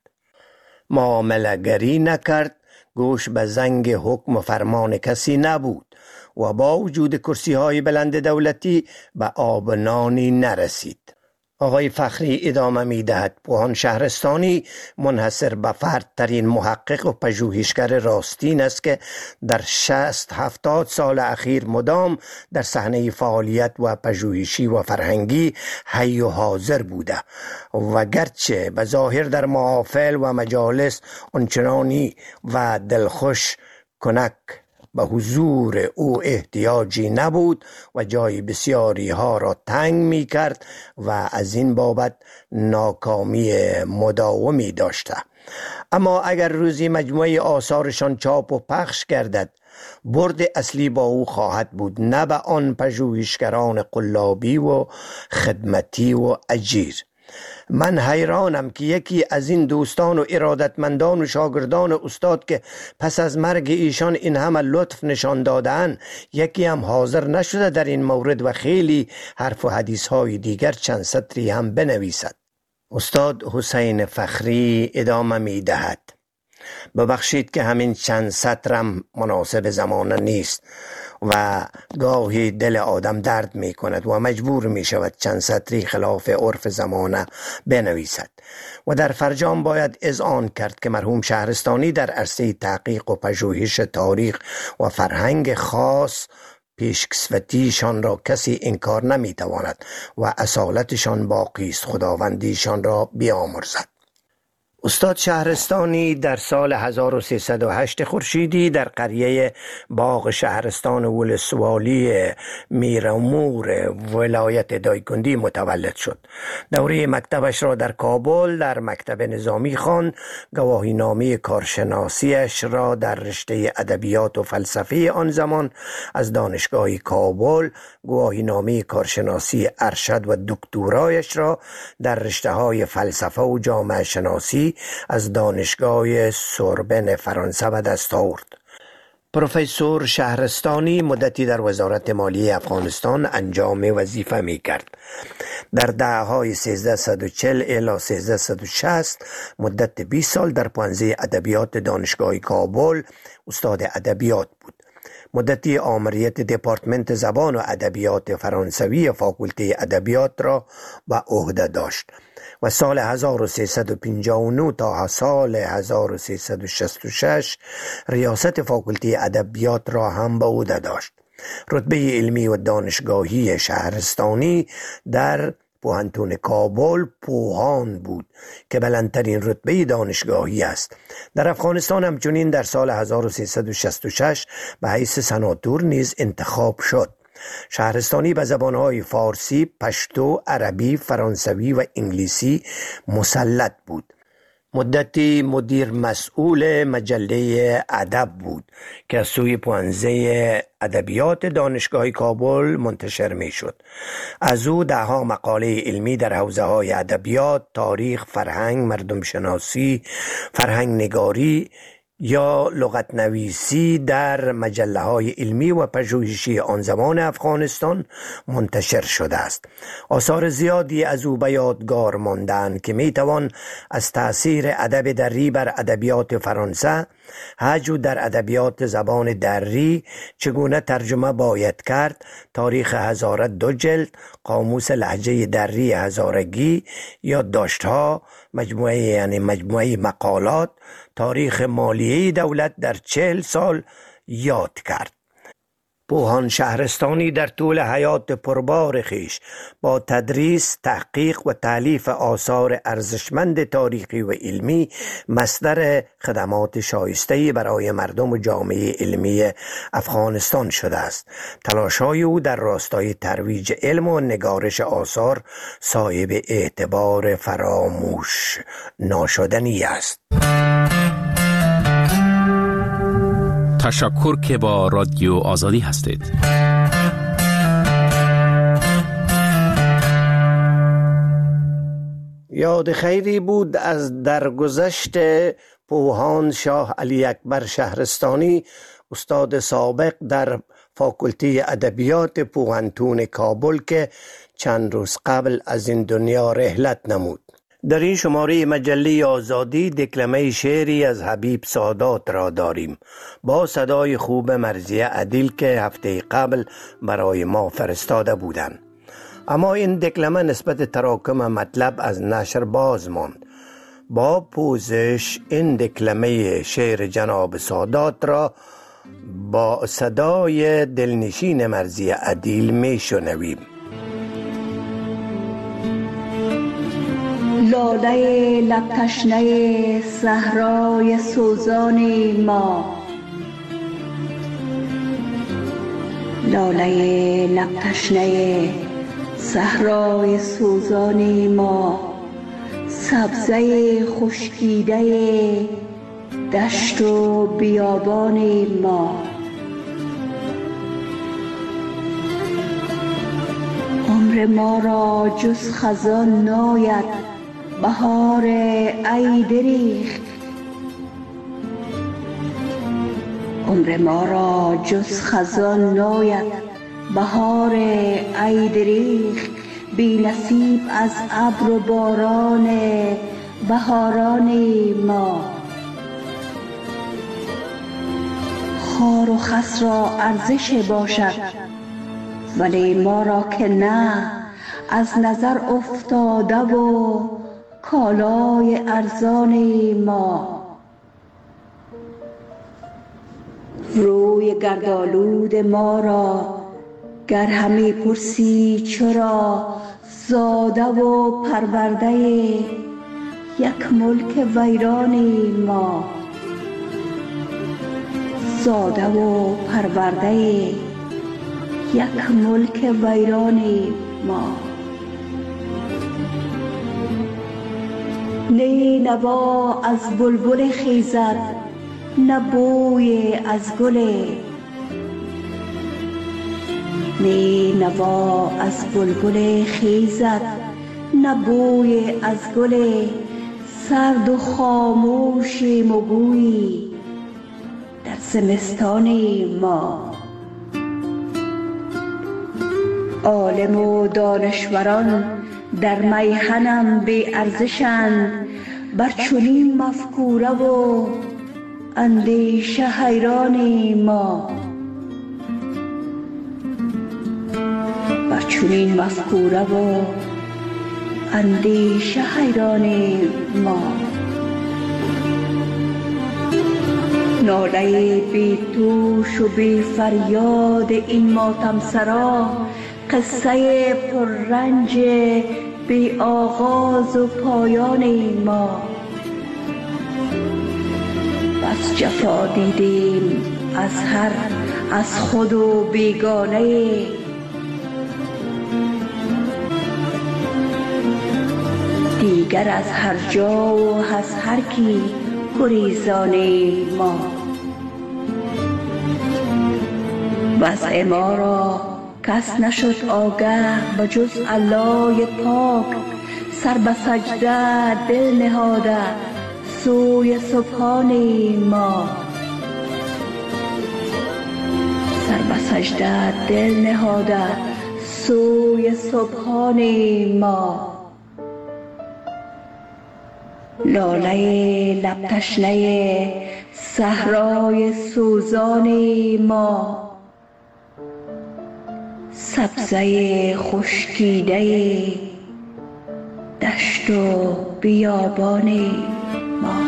معامله گری نکرد، گوش به زنگ حکم و فرمان کسی نبود و با وجود کرسی های بلند دولتی به آب نانی نرسید. آقای فخری ادامه می دهد: پوهان شهرستانی منحصر به فرد ترین محقق و پژوهشگر راستین است که در 60-70 سال اخیر مدام در صحنه فعالیت و پژوهشی و فرهنگی حی و حاضر بوده و گرچه به ظاهر در محافل و مجالس آنچنانی و دلخوش کنک به حضور او احتیاجی نبود و جای بسیاری ها را تنگ می کرد و از این بابت ناکامی مداومی داشته، اما اگر روزی مجموعه آثارشان چاپ و پخش گردد برد اصلی با او خواهد بود، نه به آن پژوهشگران قلابی و خدمتی و اجیر. من حیرانم که یکی از این دوستان و ارادتمندان و شاگردان استاد که پس از مرگ ایشان این همه لطف نشان دادن یکی هم حاضر نشده در این مورد و خیلی حرف و حدیث های دیگر چند سطری هم بنویسد. استاد حسین فخری ادامه می دهد: ببخشید که همین چند سطرم مناسب زمانه نیست و گاهی دل آدم درد می کند و مجبور می شود چند سطری خلاف عرف زمانه بنویسد و در فرجام باید اذعان کرد که مرحوم شهرستانی در عرصه تحقیق و پژوهش تاریخ و فرهنگ خاص پیشکسوتیشان را کسی انکار نمی تواند و اصالتشان باقی است، خداوندیشان را بیامرزد. استاد شهرستانی در سال 1308 خورشیدی در قریه باغ شهرستان ولسوالی میرامور ولایت دایکندی متولد شد. دوره مکتبش را در کابل در مکتب نظامی خواند. گواهینامه کارشناسیش را در رشته ادبیات و فلسفه آن زمان از دانشگاه کابل، گواهینامه کارشناسی ارشد و دکترایش را در رشته‌های فلسفه و جامعه شناسی از دانشگاه سوربن فرانسه به دست آورد. پروفسور شهرستانی مدتی در وزارت مالیه افغانستان انجام وظیفه می کرد. در دهه‌های 1340 الی 1360 مدت 20 سال در پانزه ادبیات دانشگاه کابل استاد ادبیات بود. مدتی آمریت دپارتمنت زبان و ادبیات فرانسوی فاکولته ادبیات را به عهده داشت و سال 1359 تا سال 1366 ریاست فاکولته ادبیات را هم به عهده داشت. رتبه علمی و دانشگاهی شهرستانی در پوهنتون کابل پوهان بود که بلندترین رتبه دانشگاهی است. در افغانستان همچنین در سال 1366 به حیث سناتور نیز انتخاب شد. شهرستانی به زبانهای فارسی، پشتو، عربی، فرانسوی و انگلیسی مسلط بود. مدتی مدیر مسئول مجله ادب بود که از سوی پانزه ادبیات دانشگاه کابل منتشر می شد. از او دهها مقاله علمی در حوزه های ادبیات، تاریخ، فرهنگ، مردم شناسی، فرهنگ نگاری یا لغت نویسی در مجله های علمی و پژوهشی آن زمان افغانستان منتشر شده است. آثار زیادی از او به یادگار ماندند که می توان از تأثیر ادب دری بر ادبیات فرانسه، هجو در ادبیات زبان دری، چگونه ترجمه باید کرد، تاریخ هزاره 2 جلد، قاموس لهجه دری هزارگی، یادداشت‌ها، مجموعه مقالات، تاریخ مالیه دولت در 40 سال یاد کرد. پوهان شهرستانی در طول حیات پربار خیش با تدریس، تحقیق و تالیف آثار ارزشمند تاریخی و علمی مصدر خدمات شایسته‌ای برای مردم و جامعه علمی افغانستان شده است. تلاش‌های او در راستای ترویج علم و نگارش آثار صاحب اعتبار فراموش ناشدنی است. تشکر که با رادیو آزادی هستید. یاد خیری بود از درگذشت پوهان شاه علی اکبر شهرستانی، استاد سابق در فاکولته ادبیات پوهنتون کابل که چند روز قبل از این دنیا رحلت نمود. در این شماره مجله آزادی دکلمه شعری از حبیب سادات را داریم با صدای خوب مرضیه عدیل که هفته قبل برای ما فرستاده بودند. اما این دکلمه نسبت تراکم مطلب از نشر باز ماند. با پوزش این دکلمه شعر جناب سادات را با صدای دلنشین مرضیه عدیل می شنویم. لاله لب تشنه صحرای سوزان ما، لاله لب تشنه صحرای سوزان ما، سبزه خشکیده دشت و بیابان ما. عمر ما را جز خزان ناید بهار ای دریغ، عمر ما را جز خزان ناید بهار ای دریغ، بی نصیب از ابر و باران بهاران ما. خار و خس را ارزش باشد ولی ما را که نه، از نظر افتاده و کالای ارزان ما. روی گردآلود ما را گر همی پرسی چرا، زاده و پرورده یک ملک ویران ما، زاده و پرورده یک ملک ویران ما. نه نوا از بلبل خیزد نه بوی از گل، نه نوا از بلبل خیزد نه بوی از گل، سرد و خاموش مگویی در زمستان ما. عالم و دانشوران در میهنم بی ارزشند، بر چنین مفکوره و اندیشه حیران ما. بر چنین مفکوره و اندیشه حیران ما. ناله بی توش و بی فریاد این ماتم سرا، قصه پررنج بی آغاز و پایان ما. بس جفا دیدیم از خود و بیگانه، دیگر از هر جا و از هر کی گریزان ما. وضع ما را کس نشد آگه به جز الله پاک، سر به سجده دل نهاده سوی سبحان ما. سر به سجده دل نهاده سوی سبحان ما. لاله لب تشنه صحرای سوزان ما، سبزه خشکیده دشت و بیابان ما.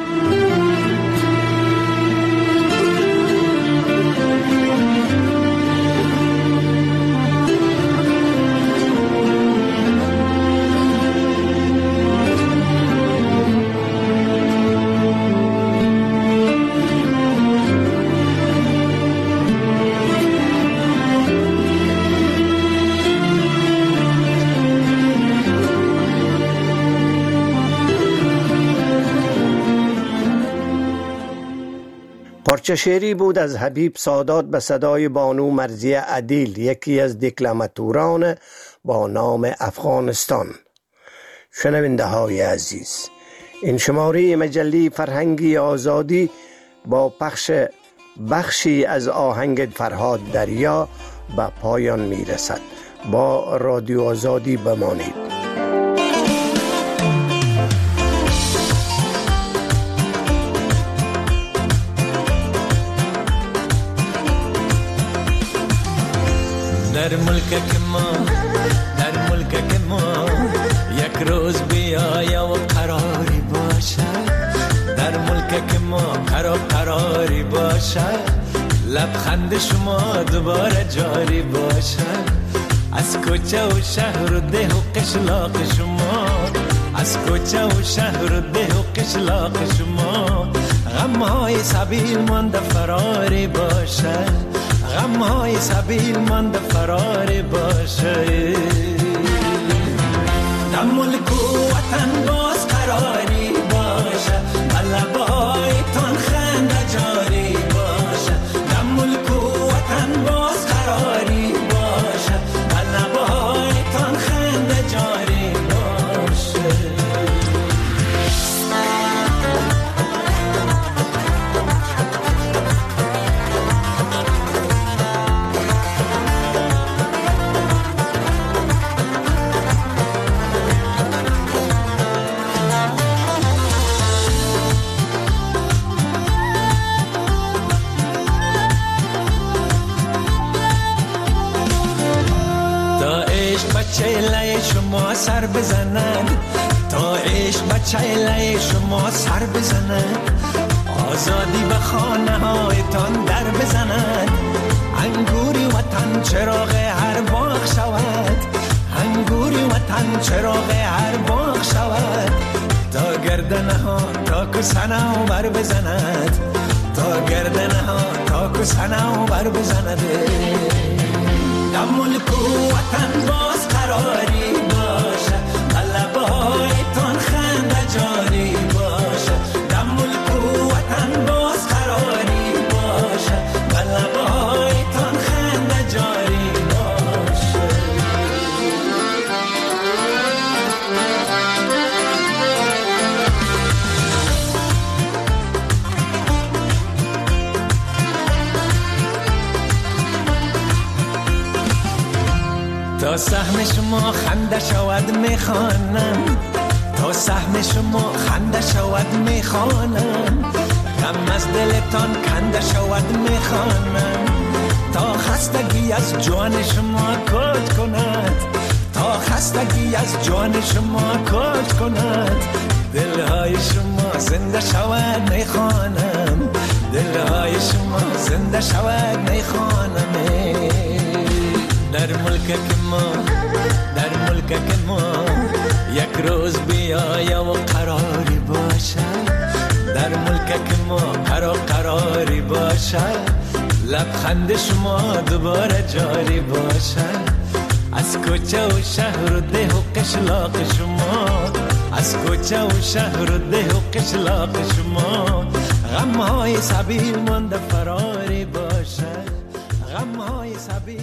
پارچه شعری بود از حبیب سادات به صدای بانو مرضیه عدیل، یکی از دکلماتوران با نام افغانستان. شنونده های عزیز، این شماره مجله فرهنگی آزادی با پخش بخشی از آهنگ فرهاد دریا به پایان می رسد. با رادیو آزادی بمانید. در ملک ما یک روز بیایا و قراری باشد، در ملک ما قراری باشد، لبخند شما دوباره جاری باشد. از کوچه و شهر و ده و قشلاق شما، از کوچه و شهر و ده و قشلاق شما، غمهای سبیل مانده فراری باشد، غمهای سبیل مانده فراری باشه. در ملک و وطن باز قراری باشه، لبایتان خنده جاری باشه. در ملک و وطن باز قراری باشه، لبایتان خنده جاری باشه. چیله شما سر بزنن، تا عشق به چیله شما سر بزنن، آزادی به خانه هایتان در بزنن، انگوری وطن چراغ هر باغ شود، انگوری وطن چراغ هر باغ شود، تا گردنه ها تا کسنه و بر بزند، تا گردنه ها تا کسنه و بر بزند. در ملک و وطن باز قراری باشه، لبایتان خنده جاری باشه. در ملک و وطن باز قراری باشه، لبایتان خنده جاری باشه. تا سهم شما خنده شود میخوانم، تا سهم شما خنده شود میخوانم، غم از دلتان کنده شود میخوانم، تا خستگی از جان شما کج کند، تا خستگی از جان شما کج کند، دلهای شما زنده شود میخوانم، دلهای شما زنده شود میخوانم. در ملک ما، در ملک ما یک روز بیایم و قراری باشد، در ملک ما قراری باشد، لبخند شما دوباره جاری باشد، از کوچه و شهر و ده و قشلاق شما، از کوچه و شهر و ده و قشلاق شما، غمهای سبیل مانده فراری باشد، غمهای سبیل